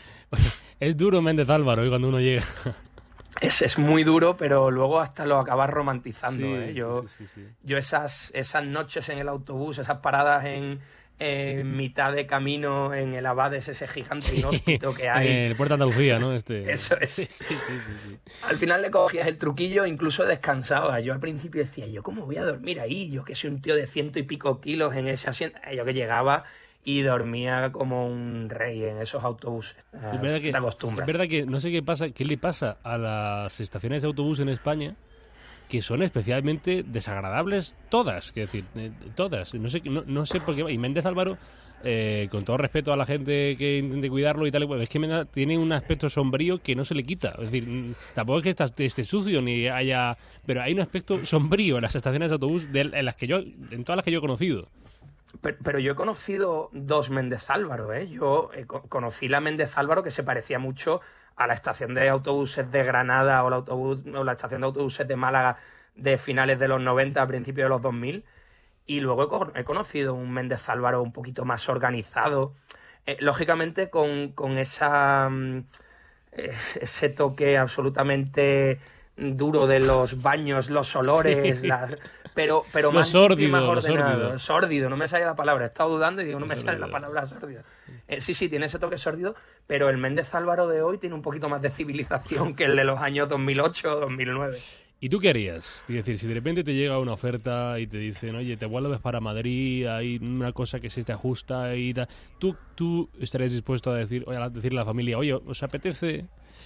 Es duro Méndez Álvaro, ¿eh? Cuando uno llega. Es, es muy duro, pero luego hasta lo acabas romantizando. Sí, ¿eh? Yo, sí, sí, sí, sí. yo esas, esas noches en el autobús, esas paradas en, en mitad de camino en el Abades, ese gigante inhóspito que hay. En el Puerto Andalucía, ¿no? Este... Eso es. Sí, sí, sí, sí, sí. Al final le cogías el truquillo, incluso descansaba. Yo al principio decía, ¿yo cómo voy a dormir ahí? Yo que soy un tío de ciento y pico kilos en ese asiento. Yo que llegaba y dormía como un rey en esos autobuses. Es verdad que, te acostumbras. Es verdad que no sé qué pasa, qué le pasa a las estaciones de autobús en España, que son especialmente desagradables todas, quiero decir, eh, todas. No sé, no, no sé por qué. Y Méndez Álvaro, eh, con todo respeto a la gente que intente cuidarlo y tal, pues es que da, tiene un aspecto sombrío que no se le quita. Es decir, tampoco es que esté, esté sucio ni haya, pero hay un aspecto sombrío en las estaciones de autobús de, en las que yo, en todas las que yo he conocido. Pero, pero yo he conocido dos Méndez Álvaro, ¿eh? Yo eh, conocí la Méndez Álvaro que se parecía mucho a la estación de autobuses de Granada o la, autobús, o la estación de autobuses de Málaga de finales de los noventa a principios de los dos mil. Y luego he, he conocido un Méndez Álvaro un poquito más organizado, eh, lógicamente con, con esa, ese toque absolutamente duro de los baños, los olores, sí. la, pero, pero lo más sórdido, y más ordenado. Sórdido. sórdido, no me sale la palabra. He estado dudando y digo, no me sórdido. sale la palabra sórdido. Eh, sí, sí, tiene ese toque sórdido, pero el Méndez Álvaro de hoy tiene un poquito más de civilización que el de los años dos mil ocho o dos mil nueve. ¿Y tú qué harías? Es decir, si de repente te llega una oferta y te dicen, oye, te vuelves para Madrid, hay una cosa que se te ajusta y tal, ¿tú, tú estarías dispuesto a decir, oye, a decirle a la familia, oye, ¿os apetece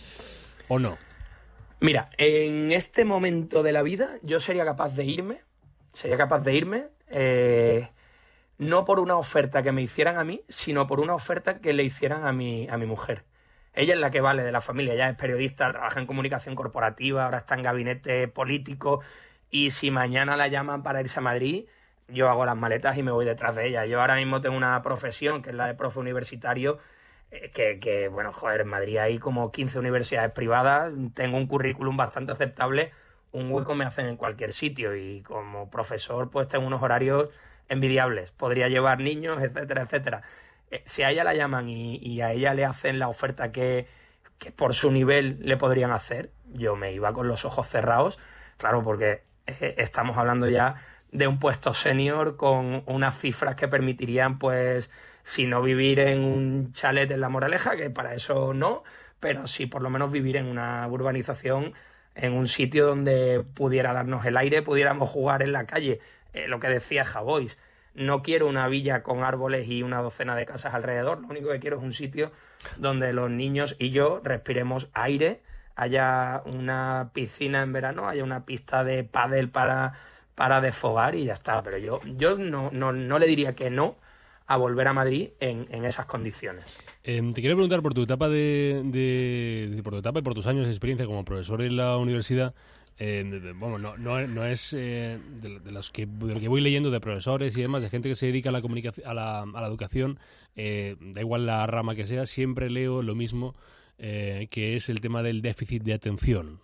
o no? Mira, en este momento de la vida yo sería capaz de irme, sería capaz de irme, eh, no por una oferta que me hicieran a mí, sino por una oferta que le hicieran a mi, a mi mujer. Ella es la que vale de la familia, ella es periodista, trabaja en comunicación corporativa, ahora está en gabinete político y si mañana la llaman para irse a Madrid, yo hago las maletas y me voy detrás de ella. Yo ahora mismo tengo una profesión que es la de profe universitario, eh, que, que, bueno, joder, en Madrid hay como quince universidades privadas, tengo un currículum bastante aceptable, un hueco me hacen en cualquier sitio y como profesor pues tengo unos horarios envidiables, podría llevar niños, etcétera, etcétera. Si a ella la llaman y, y a ella le hacen la oferta que, que por su nivel le podrían hacer, yo me iba con los ojos cerrados, claro, porque eh, estamos hablando ya de un puesto senior con unas cifras que permitirían, pues, si no vivir en un chalet en La Moraleja, que para eso no, pero sí por lo menos vivir en una urbanización, en un sitio donde pudiera darnos el aire, pudiéramos jugar en la calle, eh, lo que decía Javois. No quiero una villa con árboles y una docena de casas alrededor. Lo único que quiero es un sitio donde los niños y yo respiremos aire, haya una piscina en verano, haya una pista de pádel para, para desfogar y ya está. Pero yo, yo no, no, no le diría que no a volver a Madrid en, en esas condiciones. Eh, te quiero preguntar por tu etapa de, de, de por tu etapa y por tus años de experiencia como profesor en la universidad. Eh, de, de, bueno, no, no, no es eh, de, de los que de lo que voy leyendo de profesores y demás, de gente que se dedica a la comunicación, a la, a la educación, eh, da igual la rama que sea, siempre leo lo mismo, eh, que es el tema del déficit de atención.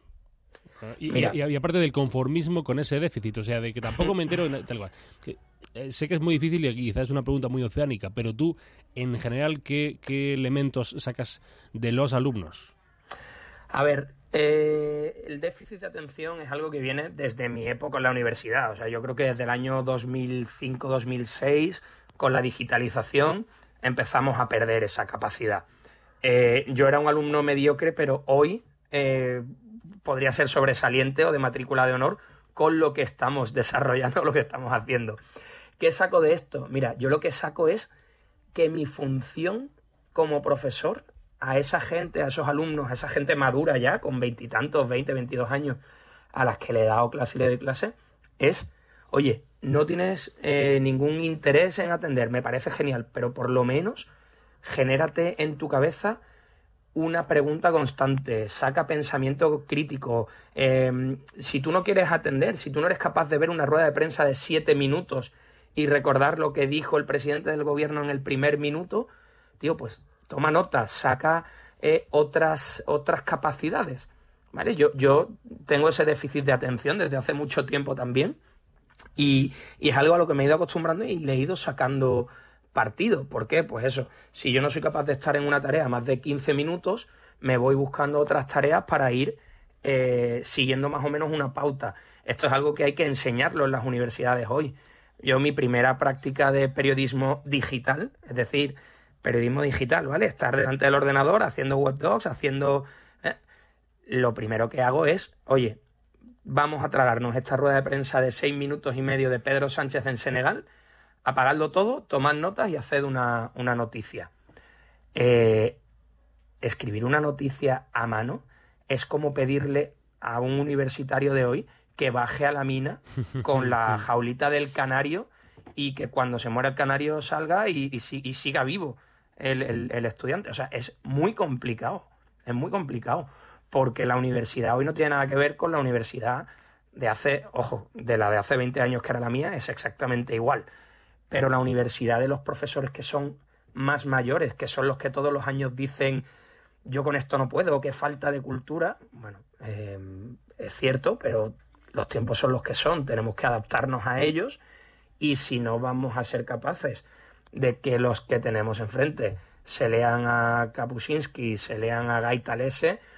Y, y, y aparte del conformismo con ese déficit, o sea, de que tampoco me entero tal cual. Que, eh, sé que es muy difícil y quizás es una pregunta muy oceánica, pero tú, en general, ¿qué, qué elementos sacas de los alumnos? A ver, eh, el déficit de atención es algo que viene desde mi época en la universidad. O sea, yo creo que desde el año dos mil cinco dos mil seis, con la digitalización, empezamos a perder esa capacidad. Eh, yo era un alumno mediocre, pero hoy eh, podría ser sobresaliente o de matrícula de honor con lo que estamos desarrollando, lo que estamos haciendo. ¿Qué saco de esto? Mira, yo lo que saco es que mi función como profesor a esa gente, a esos alumnos, a esa gente madura ya, con veintitantos, veinte, veintidós años, a las que le he dado clase y le doy clase, es, oye, no tienes eh, ningún interés en atender, me parece genial, pero por lo menos genérate en tu cabeza una pregunta constante, saca pensamiento crítico. Eh, si tú no quieres atender, si tú no eres capaz de ver una rueda de prensa de siete minutos y recordar lo que dijo el presidente del gobierno en el primer minuto, tío, pues toma nota, saca eh, otras, otras capacidades, ¿vale? Yo, yo tengo ese déficit de atención desde hace mucho tiempo también y, y es algo a lo que me he ido acostumbrando y le he ido sacando partido. ¿Por qué? Pues eso, si yo no soy capaz de estar en una tarea más de quince minutos, me voy buscando otras tareas para ir eh, siguiendo más o menos una pauta. Esto es algo que hay que enseñarlo en las universidades hoy. Yo mi primera práctica de periodismo digital, es decir, periodismo digital, ¿vale? Estar delante del ordenador haciendo webdocs, haciendo... ¿eh? Lo primero que hago es, oye, vamos a tragarnos esta rueda de prensa de seis minutos y medio de Pedro Sánchez en Senegal, apagadlo todo, tomad notas y haced una, una noticia. Eh, escribir una noticia a mano es como pedirle a un universitario de hoy que baje a la mina con la jaulita del canario y que cuando se muera el canario salga y, y, y siga vivo el, el, el estudiante. O sea, es muy complicado, es muy complicado, porque la universidad hoy no tiene nada que ver con la universidad de hace, ojo, de la de hace veinte años que era la mía, es exactamente igual. Pero la universidad de los profesores que son más mayores, que son los que todos los años dicen yo con esto no puedo, qué falta de cultura, bueno, eh, es cierto, pero los tiempos son los que son, tenemos que adaptarnos a ellos y si no vamos a ser capaces de que los que tenemos enfrente se lean a Kapuscinski, se lean a Guy Talese,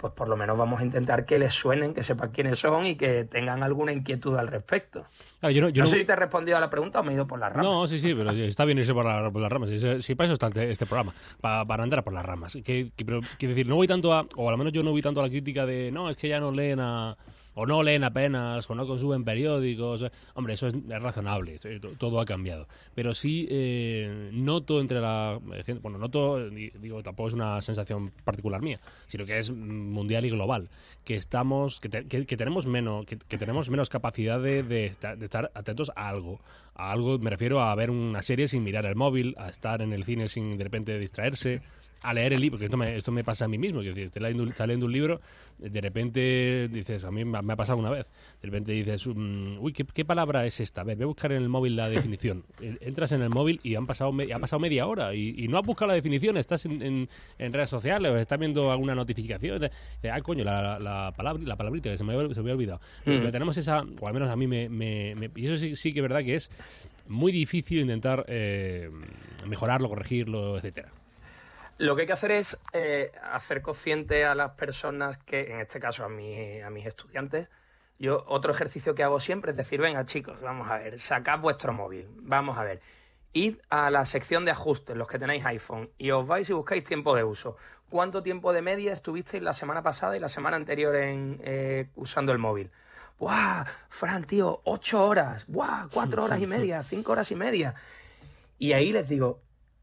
pues por lo menos vamos a intentar que les suenen, que sepan quiénes son y que tengan alguna inquietud al respecto. Claro, yo no, yo no no sé si te he respondido a la pregunta o me he ido por las ramas. No, sí, sí, pero está bien irse por, la, por las ramas. Si, si para eso está este programa, para, para andar por las ramas. Que, que, pero, quiero decir, no voy tanto a, o al menos yo no voy tanto a la crítica de, no, es que ya no leen a... o no leen apenas, o no consumen periódicos. Hombre, eso es, es razonable, todo ha cambiado. Pero sí eh, noto entre la gente, bueno, noto, digo, tampoco es una sensación particular mía, sino que es mundial y global, que estamos, que, te, que, que tenemos menos, que, que tenemos menos capacidad de, de, estar, de estar atentos a algo. A algo me refiero a ver una serie sin mirar el móvil, a estar en el cine sin de repente distraerse, a leer el libro, porque esto me, esto me pasa a mí mismo, que estás leyendo, estás leyendo un libro, de repente dices, a mí me ha pasado una vez, de repente dices, um, uy, ¿qué, ¿qué palabra es esta? A ver, voy a buscar en el móvil la definición. Entras en el móvil y han pasado, me, ha pasado media hora y, y no has buscado la definición, estás en, en, en redes sociales o estás viendo alguna notificación, dices, ah, coño, la, la, palabra, la palabrita que se me, se me había olvidado. Mm. Pero tenemos esa, o al menos a mí me... me, me y eso sí, sí que es verdad que es muy difícil intentar eh, mejorarlo, corregirlo, etcétera. Lo que hay que hacer es eh, hacer consciente a las personas que, en este caso a, mi, a mis estudiantes, yo otro ejercicio que hago siempre es decir, venga chicos, vamos a ver, sacad vuestro móvil, vamos a ver, id a la sección de ajustes, los que tenéis iPhone, y os vais y buscáis tiempo de uso. ¿Cuánto tiempo de media estuvisteis la semana pasada y la semana anterior en, eh, usando el móvil? ¡Buah! Fran, tío, ocho horas, ¡buah! Cuatro horas y media, cinco horas y media. Y ahí les digo...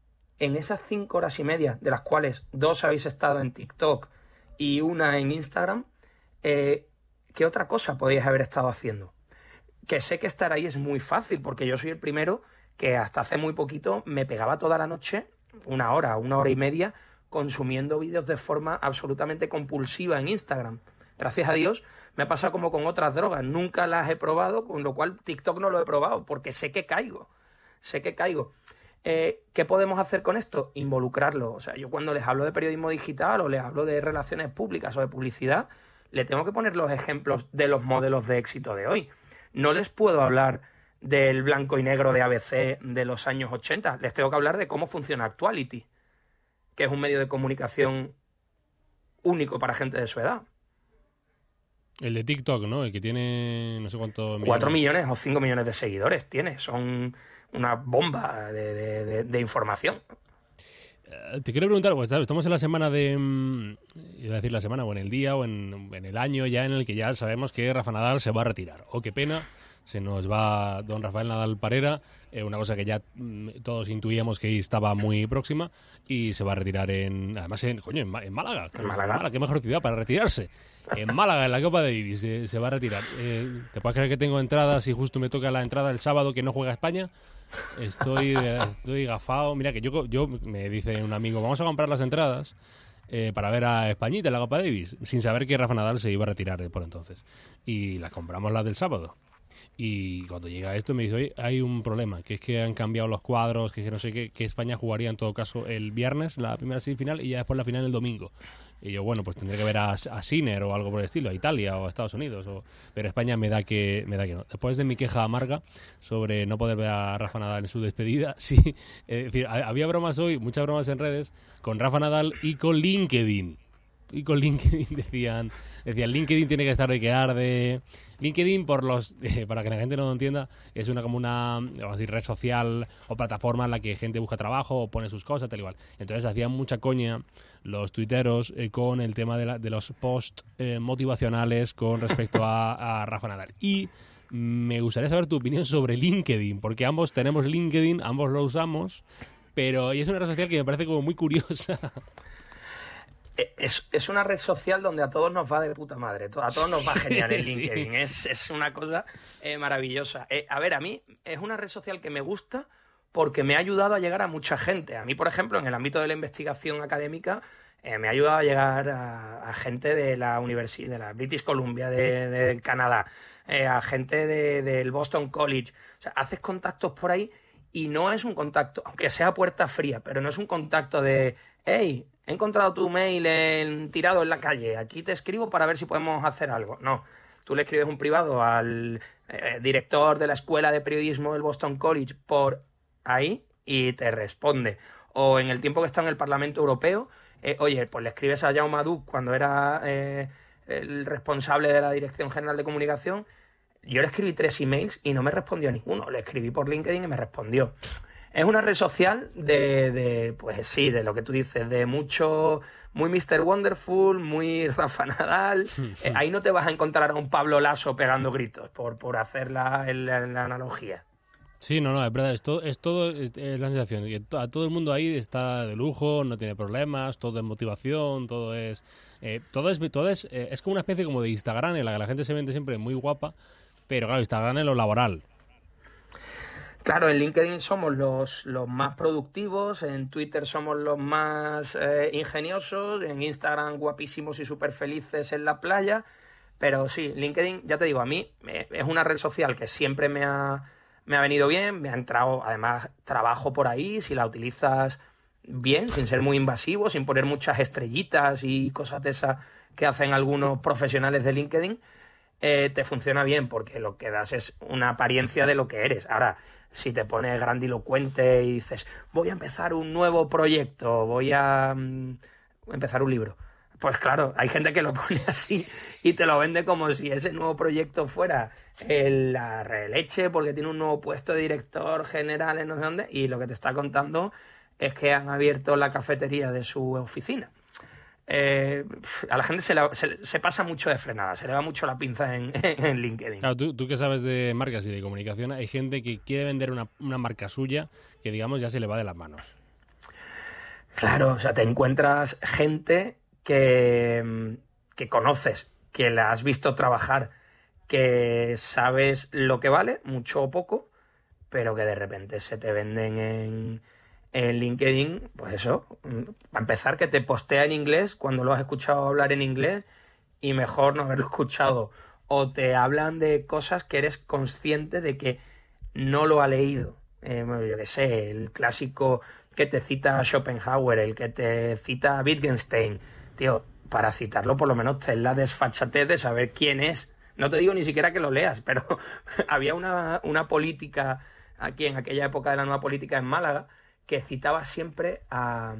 En esas cinco horas y media, de las cuales dos habéis estado en TikTok y una en Instagram, eh, ¿qué otra cosa podríais haber estado haciendo? Que sé que estar ahí es muy fácil, porque yo soy el primero que hasta hace muy poquito me pegaba toda la noche, una hora, una hora y media, consumiendo vídeos de forma absolutamente compulsiva en Instagram. Gracias a Dios me ha pasado como con otras drogas. Nunca las he probado, con lo cual TikTok no lo he probado, porque sé que caigo. Sé que caigo. Eh, ¿Qué podemos hacer con esto? Involucrarlo. O sea, yo cuando les hablo de periodismo digital o les hablo de relaciones públicas o de publicidad, le tengo que poner los ejemplos de los modelos de éxito de hoy. No les puedo hablar del blanco y negro de A B C de los años ochenta. Les tengo que hablar de cómo funciona Actuality, que es un medio de comunicación único para gente de su edad. El de TikTok, ¿no? El que tiene no sé cuántos millones. Cuatro millones o cinco millones de seguidores tiene. Son una bomba de, de, de, de información. Uh, te quiero preguntar, pues estamos en la semana de... Um, iba a decir la semana, o en el día, o en, en el año ya en el que ya sabemos que Rafa Nadal se va a retirar. Oh, qué pena, se nos va don Rafael Nadal Parera, eh, una cosa que ya mm, todos intuíamos que estaba muy próxima, y se va a retirar en... Además, en, coño, en, en Málaga. En Málaga. Málaga. Qué mejor ciudad para retirarse. En Málaga, en la Copa Davis, eh, se va a retirar. Eh, ¿Te puedes creer que tengo entradas y justo me toca la entrada el sábado que no juega España? Estoy, estoy gafado. Mira que yo, yo me dice un amigo, vamos a comprar las entradas eh, para ver a Españita en la Copa Davis, sin saber que Rafa Nadal se iba a retirar por entonces. Y las compramos las del sábado. Y cuando llega esto me dice, oye, hay un problema, que es que han cambiado los cuadros, que no sé qué, que España jugaría en todo caso el viernes, la primera semifinal, y ya después la final el domingo. Y yo, bueno, pues tendré que ver a, a Sinner o algo por el estilo, a Italia o a Estados Unidos, o, pero España me da que me da que no. Después de mi queja amarga sobre no poder ver a Rafa Nadal en su despedida, sí, es decir, había bromas hoy, muchas bromas en redes, con Rafa Nadal y con LinkedIn. Y con LinkedIn decían, decían LinkedIn tiene que estar de que arde. LinkedIn, por los eh, para que la gente no lo entienda, es una como una vamos a decir, red social o plataforma en la que gente busca trabajo o pone sus cosas, tal igual. Entonces hacían mucha coña los tuiteros eh, con el tema de, la, de los posts eh, motivacionales con respecto a, a Rafa Nadal. Y me gustaría saber tu opinión sobre LinkedIn, porque ambos tenemos LinkedIn, ambos lo usamos, pero y es una red social que me parece como muy curiosa. Es, es una red social donde a todos nos va de puta madre, a todos nos va genial el LinkedIn, sí. es, es una cosa eh, maravillosa. Eh, a ver, a mí es una red social que me gusta porque me ha ayudado a llegar a mucha gente. A mí, por ejemplo, en el ámbito de la investigación académica, eh, me ha ayudado a llegar a, a gente de la universidad, de la British Columbia, de, de Canadá, eh, a gente de, del Boston College. O sea, haces contactos por ahí y no es un contacto, aunque sea puerta fría, pero no es un contacto de, hey, he encontrado tu mail en, tirado en la calle, aquí te escribo para ver si podemos hacer algo. No, tú le escribes un privado al eh, director de la Escuela de Periodismo del Boston College por ahí y te responde. O en el tiempo que está en el Parlamento Europeo, eh, oye, pues le escribes a Jaume Duc cuando era eh, el responsable de la Dirección General de Comunicación. Yo le escribí tres emails y no me respondió a ninguno. Le escribí por LinkedIn y me respondió. Es una red social de, de, pues sí, de lo que tú dices, de mucho, muy mister Wonderful, muy Rafa Nadal. Eh, ahí no te vas a encontrar a un Pablo Lasso pegando gritos, por, por hacer la, la, la analogía. Sí, no, no, es verdad, es todo, es, todo, es, es la sensación, que a todo el mundo ahí está de lujo, no tiene problemas, todo es motivación, todo es, eh, todo es, todo es, eh, es como una especie como de Instagram en la que la gente se vende siempre muy guapa, pero claro, Instagram en lo laboral. Claro, en LinkedIn somos los, los más productivos, en Twitter somos los más eh, ingeniosos, en Instagram guapísimos y súper felices en la playa, pero sí, LinkedIn, ya te digo, a mí eh, es una red social que siempre me ha... Me ha venido bien, me ha entrado, además trabajo por ahí, si la utilizas bien, sin ser muy invasivo, sin poner muchas estrellitas y cosas de esas que hacen algunos profesionales de LinkedIn, eh, te funciona bien porque lo que das es una apariencia de lo que eres. Ahora, si te pones grandilocuente y dices, voy a empezar un nuevo proyecto, voy a um, empezar un libro, pues claro, hay gente que lo pone así y te lo vende como si ese nuevo proyecto fuera la releche porque tiene un nuevo puesto de director general en no sé dónde, y lo que te está contando es que han abierto la cafetería de su oficina. Eh, a la gente se, la, se, se pasa mucho de frenada, se le va mucho la pinza en, en LinkedIn. Claro, tú, tú que sabes de marcas y de comunicación, hay gente que quiere vender una, una marca suya que, digamos, ya se le va de las manos. Claro, o sea, te encuentras gente que, que conoces, que la has visto trabajar, que sabes lo que vale, mucho o poco, pero que de repente se te venden en, en LinkedIn, pues eso, para empezar, que te postea en inglés cuando lo has escuchado hablar en inglés y mejor no haberlo escuchado, o te hablan de cosas que eres consciente de que no lo ha leído. Eh, bueno, yo qué sé, el clásico que te cita Schopenhauer, el que te cita Wittgenstein. Tío, para citarlo por lo menos ten la desfachatez de saber quién es. No te digo ni siquiera que lo leas, pero había una, una política aquí en aquella época de la nueva política en Málaga que citaba siempre a,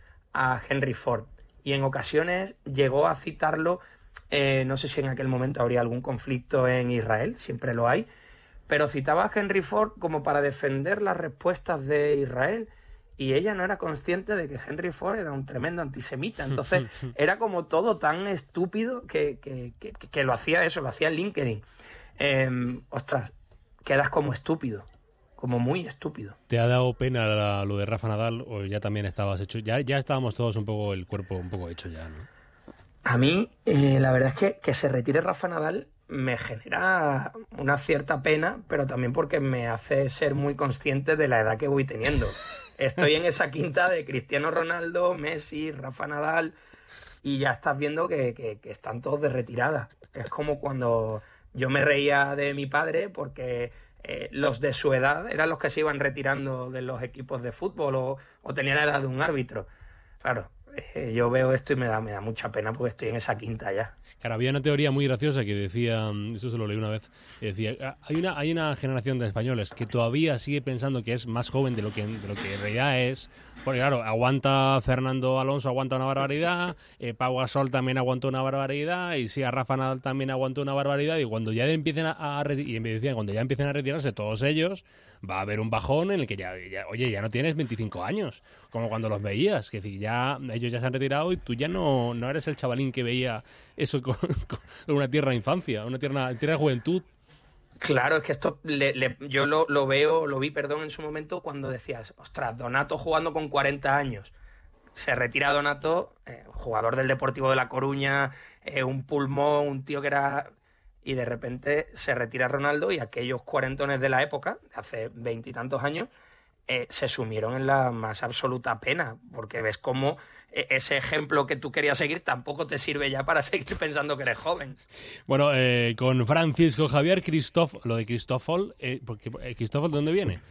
a Henry Ford. Y en ocasiones llegó a citarlo, eh, no sé si en aquel momento habría algún conflicto en Israel, siempre lo hay, pero citaba a Henry Ford como para defender las respuestas de Israel. Y ella no era consciente de que Henry Ford era un tremendo antisemita. Entonces era como todo tan estúpido que, que, que, que lo hacía eso, lo hacía en LinkedIn. Eh, ostras, quedas como estúpido, como muy estúpido. ¿Te ha dado pena la, lo de Rafa Nadal o ya también estabas hecho? Ya, ya estábamos todos un poco, el cuerpo un poco hecho ya, ¿no? A mí, eh, la verdad es que que se retire Rafa Nadal me genera una cierta pena, pero también porque me hace ser muy consciente de la edad que voy teniendo. Estoy en esa quinta de Cristiano Ronaldo, Messi, Rafa Nadal, y ya estás viendo que, que, que están todos de retirada. Es como cuando yo me reía de mi padre porque eh, los de su edad eran los que se iban retirando de los equipos de fútbol o, o tenían la edad de un árbitro. Claro, eh, yo veo esto y me da, me da mucha pena porque estoy en esa quinta ya. Claro, había una teoría muy graciosa que decía, eso se lo leí una vez, que decía, hay una, hay una generación de españoles que todavía sigue pensando que es más joven de lo que, de lo que en realidad es, porque claro, aguanta Fernando Alonso, aguanta una barbaridad, eh, Pau Gasol también aguantó una barbaridad, y sí, a Rafa Nadal también aguantó una barbaridad, y cuando ya empiecen a, a y me decían, cuando ya empiecen a retirarse todos ellos, va a haber un bajón en el que ya, ya oye, ya no tienes veinticinco años, como cuando los veías, que decir, ya ellos ya se han retirado y tú ya no, no eres el chavalín que veía eso con, con una tierna infancia, una tierna, tierna juventud. Claro, es que esto le, le, yo lo, lo veo, lo vi, perdón, en su momento cuando decías, ostras, Donato jugando con cuarenta años. Se retira Donato, eh, jugador del Deportivo de La Coruña, eh, un pulmón, un tío que era... Y de repente se retira Ronaldo y aquellos cuarentones de la época, de hace veintitantos años, eh, se sumieron en la más absoluta pena, porque ves cómo eh, ese ejemplo que tú querías seguir tampoco te sirve ya para seguir pensando que eres joven. Bueno, eh, con Francisco Javier Cristófol, lo de Cristófol, eh, porque, eh, ¿Cristófol de dónde viene?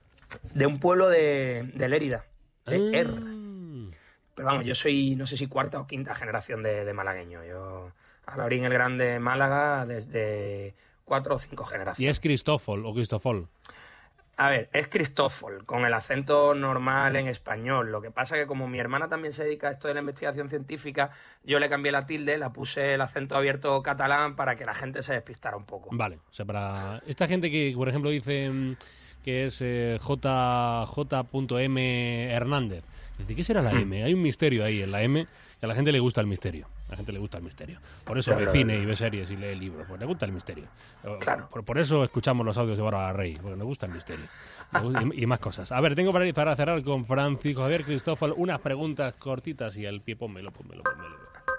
De un pueblo de, de Lérida, de ah. R. Pero vamos, yo soy, no sé si cuarta o quinta generación de, de malagueño. Yo... a Laurín el Grande, Málaga, desde cuatro o cinco generaciones. ¿Y es Cristófol o Cristófol? A ver, es Cristófol, con el acento normal en español. Lo que pasa es que como mi hermana también se dedica a esto de la investigación científica, yo le cambié la tilde, la puse el acento abierto catalán para que la gente se despistara un poco. Vale, o sea, para esta gente que, por ejemplo, dice mm, que es eh, J, J.M. Hernández, dice, ¿qué será la M? Hay un misterio ahí en la M, que a la gente le gusta el misterio. A la gente le gusta el misterio. Por eso Claro, ve cine claro. y ve series y lee libros, pues le gusta el misterio. Claro. Por, por eso escuchamos los audios de Bárbara Rey, porque le gusta el misterio. Y, y más cosas. A ver, tengo para, para cerrar con Francisco Javier Cristófol unas preguntas cortitas y al pie, pónmelo, pónmelo, pónmelo.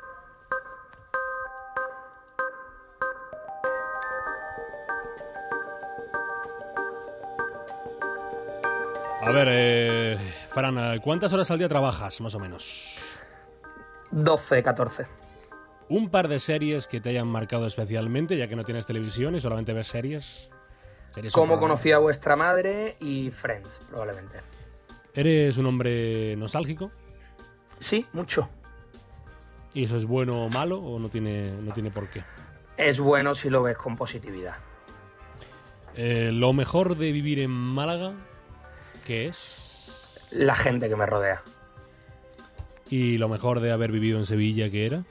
A ver, eh, Fran, ¿cuántas horas al día trabajas, más o menos? doce, catorce. Un par de series que te hayan marcado especialmente, ya que no tienes televisión y solamente ves series. series Cómo en programa. conocí a vuestra madre y Friends, probablemente. ¿Eres un hombre nostálgico? Sí, mucho. ¿Y eso es bueno o malo o no tiene, no tiene por qué? Es bueno si lo ves con positividad. Eh, ¿Lo mejor de vivir en Málaga, qué es? La gente que me rodea. ¿Y lo mejor de haber vivido en Sevilla, qué era?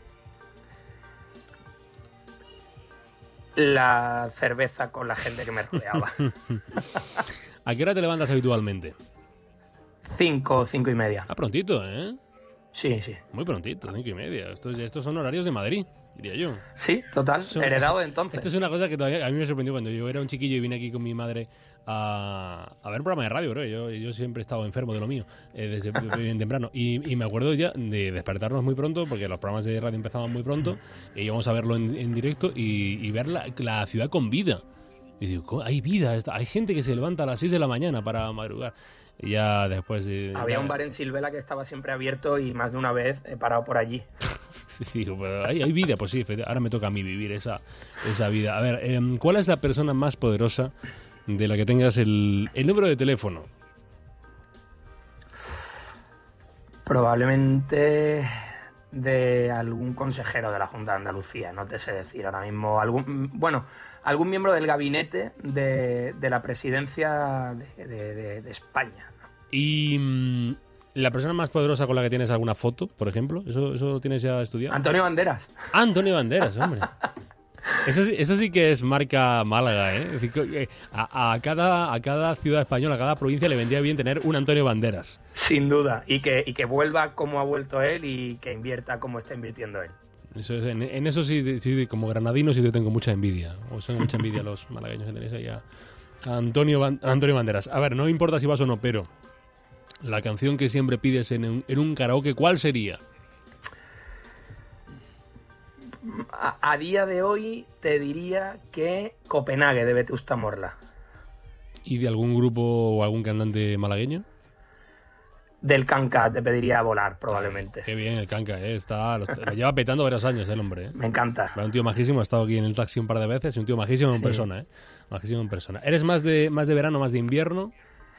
La cerveza con la gente que me rodeaba. ¿A qué hora te levantas habitualmente? Cinco, cinco y media. Ah, prontito, ¿eh? Sí, sí. Muy prontito, cinco y media. Estos, estos son horarios de Madrid, diría yo. Sí, total. Son- Heredado de entonces. Esto es una cosa que todavía a mí me sorprendió cuando yo era un chiquillo y vine aquí con mi madre a, a ver un programa de radio, bro. Yo, yo siempre he estado enfermo de lo mío, eh, desde bien temprano. Y, y me acuerdo ya de despertarnos muy pronto, porque los programas de radio empezaban muy pronto, y íbamos a verlo en, en directo y, y ver la, la ciudad con vida. Y digo, "¿Cómo? Hay vida, está- hay gente que se levanta a las seis de la mañana para madrugar. Y ya después de... Había ya- un bar en Silvela que estaba siempre abierto y más de una vez he parado por allí. Digo, pero hay, hay vida, pues sí, efectivamente, ahora me toca a mí vivir esa, esa vida. A ver, em, ¿cuál es la persona más poderosa de la que tengas el, el número de teléfono? Probablemente de algún consejero de la Junta de Andalucía, no te sé decir ahora mismo. Algún, bueno, algún miembro del gabinete de, de la presidencia de, de- de- de España. Y mm, la persona más poderosa con la que tienes alguna foto, por ejemplo, ¿eso, eso lo tienes ya estudiado? Antonio Banderas. Ah, Antonio Banderas, hombre. Eso sí, eso sí que es marca Málaga, ¿eh? Es decir, que a, a cada, a cada ciudad española, a cada provincia le vendría bien tener un Antonio Banderas. Sin duda. Y que, y que vuelva como ha vuelto él y que invierta como está invirtiendo él. Eso es, en, en eso sí, sí, como granadino sí te tengo mucha envidia. Os tengo mucha envidia a los malagueños que tenéis ahí a a Antonio, Ban- a Antonio Banderas. A ver, no importa si vas o no, pero la canción que siempre pides en un, en un karaoke, ¿cuál sería? A, a día de hoy te diría que Copenhague de Vetusta Morla. ¿Y de algún grupo o algún cantante malagueño? Del Canca te pediría volar, probablemente. Qué bien el canca, ¿eh? Está, lo, lo lleva petando varios años el hombre, ¿eh? Me encanta. Un tío majísimo, ha estado aquí en el taxi un par de veces, un tío majísimo en Sí. persona, ¿eh? Majísimo en persona. ¿Eres más de, más de verano, más de invierno?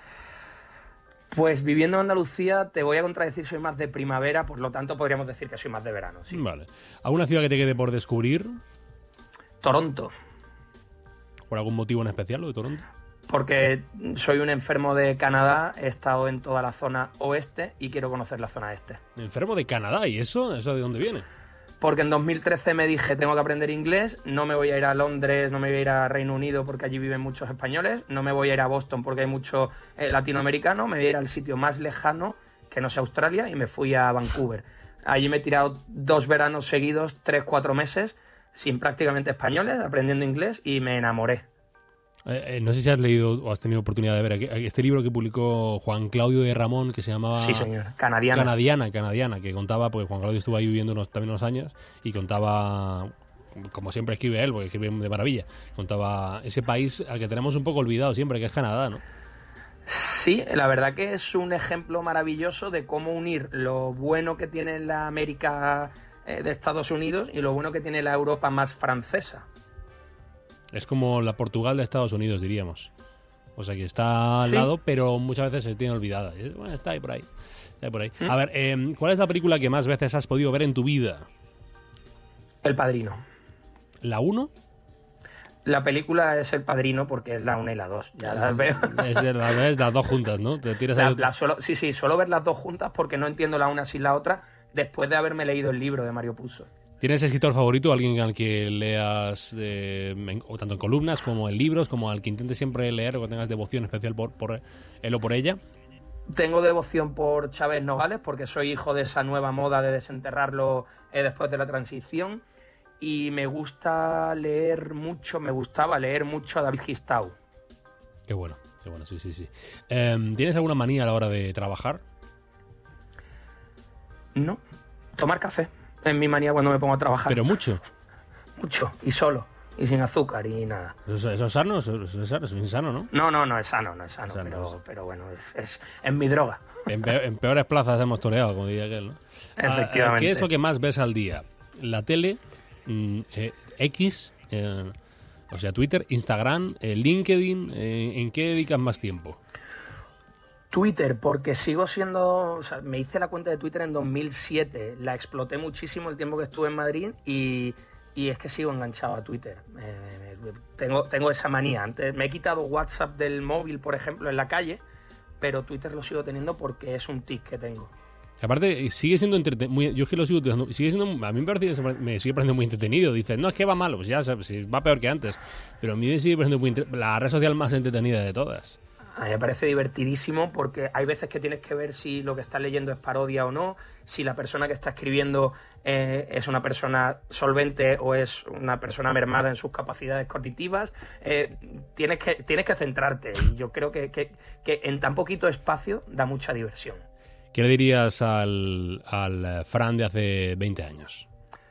Pues viviendo en Andalucía te voy a contradecir, soy más de primavera, por lo tanto podríamos decir que soy más de verano, sí. Vale. ¿Alguna ciudad que te quede por descubrir? Toronto, ¿Por algún motivo en especial lo de Toronto? porque soy un enfermo de Canadá, he estado en toda la zona oeste y quiero conocer la zona este. Enfermo de Canadá, ¿y eso? ¿Eso de dónde viene? Porque en dos mil trece me dije, tengo que aprender inglés, no me voy a ir a Londres, no me voy a ir a Reino Unido porque allí viven muchos españoles, no me voy a ir a Boston porque hay mucho eh, latinoamericano, me voy a ir al sitio más lejano, que no sea Australia, y me fui a Vancouver. Allí me he tirado dos veranos seguidos, tres, cuatro meses, sin prácticamente españoles, aprendiendo inglés, y me enamoré. Eh, eh, no sé si has leído o has tenido oportunidad de ver aquí- este libro que publicó Juan Claudio de Ramón, que se llamaba... Sí, señor, canadiana. Canadiana, canadiana, que contaba, porque Juan Claudio estuvo ahí viviendo unos, también unos años, y contaba, como siempre escribe él, porque escribe de maravilla, contaba ese país al que tenemos un poco olvidado siempre, que es Canadá, ¿no? Sí, la verdad que es un ejemplo maravilloso de cómo unir lo bueno que tiene la América eh, de Estados Unidos y lo bueno que tiene la Europa más francesa. Es como la Portugal de Estados Unidos, diríamos. O sea, que está al Sí. lado, pero muchas veces se tiene olvidada. Y, bueno, está ahí por ahí. Está ahí por ahí. ¿Mm? A ver, eh, ¿cuál es la película que más veces has podido ver en tu vida? El Padrino. ¿La uno? La película es El Padrino porque es la una y la dos. Ya las veo. Es, es, es las dos juntas, ¿no? Te tiras La, ahí... la suelo, sí, sí, suelo ver las dos juntas porque no entiendo la una sin la otra después de haberme leído el libro de Mario Puzo. ¿Tienes escritor favorito? ¿Alguien al que leas eh, en, o tanto en columnas como en libros, como al que intentes siempre leer o que tengas devoción especial por, por él o por ella? Tengo devoción por Chávez Nogales porque soy hijo de esa nueva moda de desenterrarlo eh, después de la transición. Y me gusta leer mucho, me gustaba leer mucho a David Gistau. Qué bueno, qué bueno, sí, sí, sí. Eh, ¿Tienes alguna manía a la hora de trabajar? No, tomar café es mi manía cuando me pongo a trabajar. ¿Pero mucho? Mucho, y solo, y sin azúcar y nada. ¿Eso, eso es sano? ¿Eso, eso es sano? ¿Eso es insano, no? No, no, no es sano, no es sano, Sano, pero, es- pero bueno, es, es, es mi droga. En, pe- en peores plazas hemos toreado, como diría aquel, ¿no? Efectivamente. ¿Qué es lo que más ves al día? ¿La tele? Mm, eh, X, eh, o sea, Twitter, Instagram, eh, LinkedIn, eh, ¿en qué dedicas más tiempo? Twitter, porque sigo siendo... O sea, me hice la cuenta de Twitter en dos mil siete, la exploté muchísimo el tiempo que estuve en Madrid y, y es que sigo enganchado a Twitter. Eh, tengo, tengo esa manía. Antes me he quitado WhatsApp del móvil, por ejemplo, en la calle, pero Twitter lo sigo teniendo porque es un tic que tengo. Aparte, sigue siendo entretenido. Yo es que lo sigo utilizando. Sigue siendo, a mí me, parece, me sigue pareciendo muy entretenido. Dices, no, es que va malo. Pues ya sabes, va peor que antes. Pero a mí me sigue pareciendo muy entre- la red social más entretenida de todas. A mí me parece divertidísimo porque hay veces que tienes que ver si lo que estás leyendo es parodia o no, si la persona que está escribiendo eh, es una persona solvente o es una persona mermada en sus capacidades cognitivas. Eh, tienes que, tienes que centrarte y yo creo que, que, que en tan poquito espacio da mucha diversión. ¿Qué le dirías al, al Fran de hace veinte años?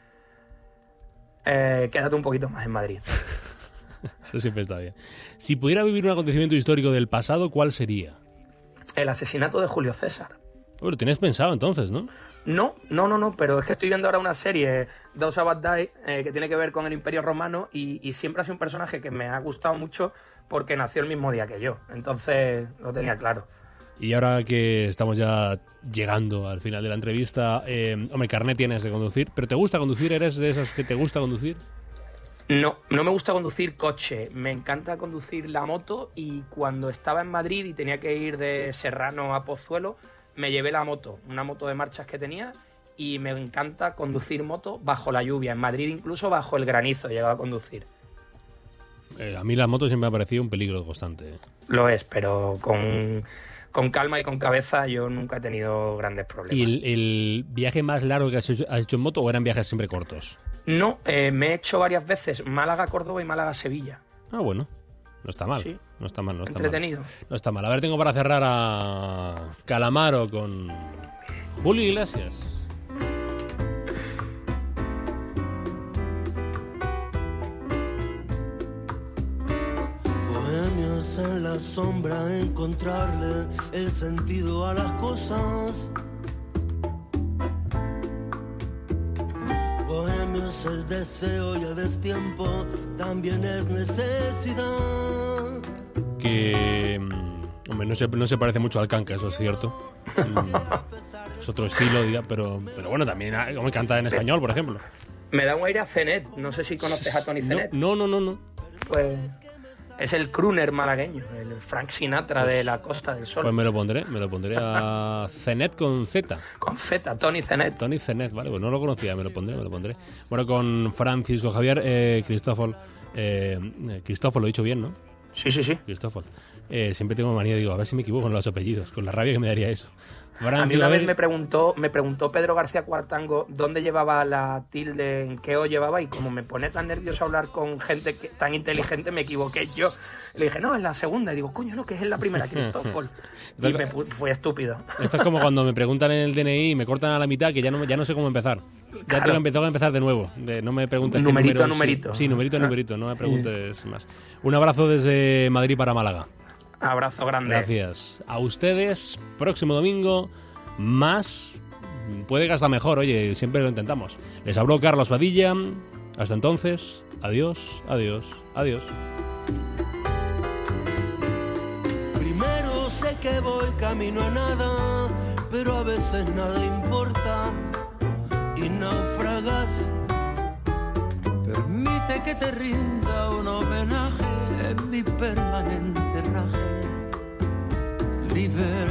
Eh, quédate un poquito más en Madrid. Eso siempre está bien. Si pudiera vivir un acontecimiento histórico del pasado, ¿cuál sería? El asesinato de Julio César. Bueno, tienes pensado entonces, ¿no? No, no, no, no, pero es que estoy viendo ahora una serie, Those About Die, eh, que tiene que ver con el Imperio Romano y, y siempre ha sido un personaje que me ha gustado mucho porque nació el mismo día que yo. Entonces lo tenía claro. Y ahora que estamos ya llegando al final de la entrevista, eh, hombre, carnet tienes de conducir, pero ¿te gusta conducir? ¿Eres de esos que te gusta conducir? No, no me gusta conducir coche, me encanta conducir la moto y cuando estaba en Madrid y tenía que ir de Serrano a Pozuelo, me llevé la moto, una moto de marchas que tenía y me encanta conducir moto bajo la lluvia, en Madrid incluso bajo el granizo he llegado a conducir. Eh, a mí la moto siempre me ha parecido un peligro constante. ¿eh? Lo es, pero con, con calma y con cabeza yo nunca he tenido grandes problemas. ¿Y el, el viaje más largo que has hecho, has hecho en moto o eran viajes siempre cortos? No, eh, me he hecho varias veces Málaga-Córdoba y Málaga-Sevilla. Ah, bueno. No está mal. Sí. No está mal, no está Entretenido. mal. No está mal. A ver, tengo para cerrar a Calamaro con Julio Iglesias. Bohemios en la sombra, encontrarle el sentido a las cosas. Bohemios el deseo y a destiempo también es necesidad. Que, mm, hombre, no se, no se parece mucho al canca, eso es cierto. Mm, es otro estilo, diga, pero, pero bueno, también ah, como canta en español, por ejemplo. Me da un aire a Zenet, no sé si conoces a Tony Zenet. No, no, no, no. Pues es el crooner malagueño, el Frank Sinatra de la Costa del Sol. Pues me lo pondré, me lo pondré a Zenet con Z. Con Z, Tony Zenet. Tony Zenet, vale, pues no lo conocía, me lo pondré, me lo pondré. Bueno, con Francisco Javier eh, Cristófol. Eh, Cristófol, lo he dicho bien, ¿no? Sí, sí, sí. Cristófol. Eh, siempre tengo manía, digo, a ver si me equivoco con los apellidos, con la rabia que me daría eso. A mí una vez me preguntó, me preguntó Pedro García Cuartango dónde llevaba la tilde, en qué O llevaba, y como me pone tan nervioso hablar con gente que, tan inteligente, me equivoqué yo. Le dije, no, es la segunda. Y digo, coño, no, que es en la primera, Cristófol. Y me pu- fui estúpido. Esto es como cuando me preguntan en el D N I y me cortan a la mitad, que ya no, ya no sé cómo empezar. Ya Claro. tengo que empezar a empezar de nuevo. De, no me preguntes qué Numerito número, a numerito. Sí, sí, numerito a numerito, no me preguntes más. Un abrazo desde Madrid para Málaga. Abrazo grande. Gracias. A ustedes, próximo domingo, más. Puede que hasta mejor, oye, siempre lo intentamos. Les habló Carlos Padilla. Hasta entonces, adiós, adiós, adiós. Primero sé que voy camino a nada, pero a veces nada importa y naufragas. Permite pídete que te rinda un homenaje en mi permanente raje. Libertad.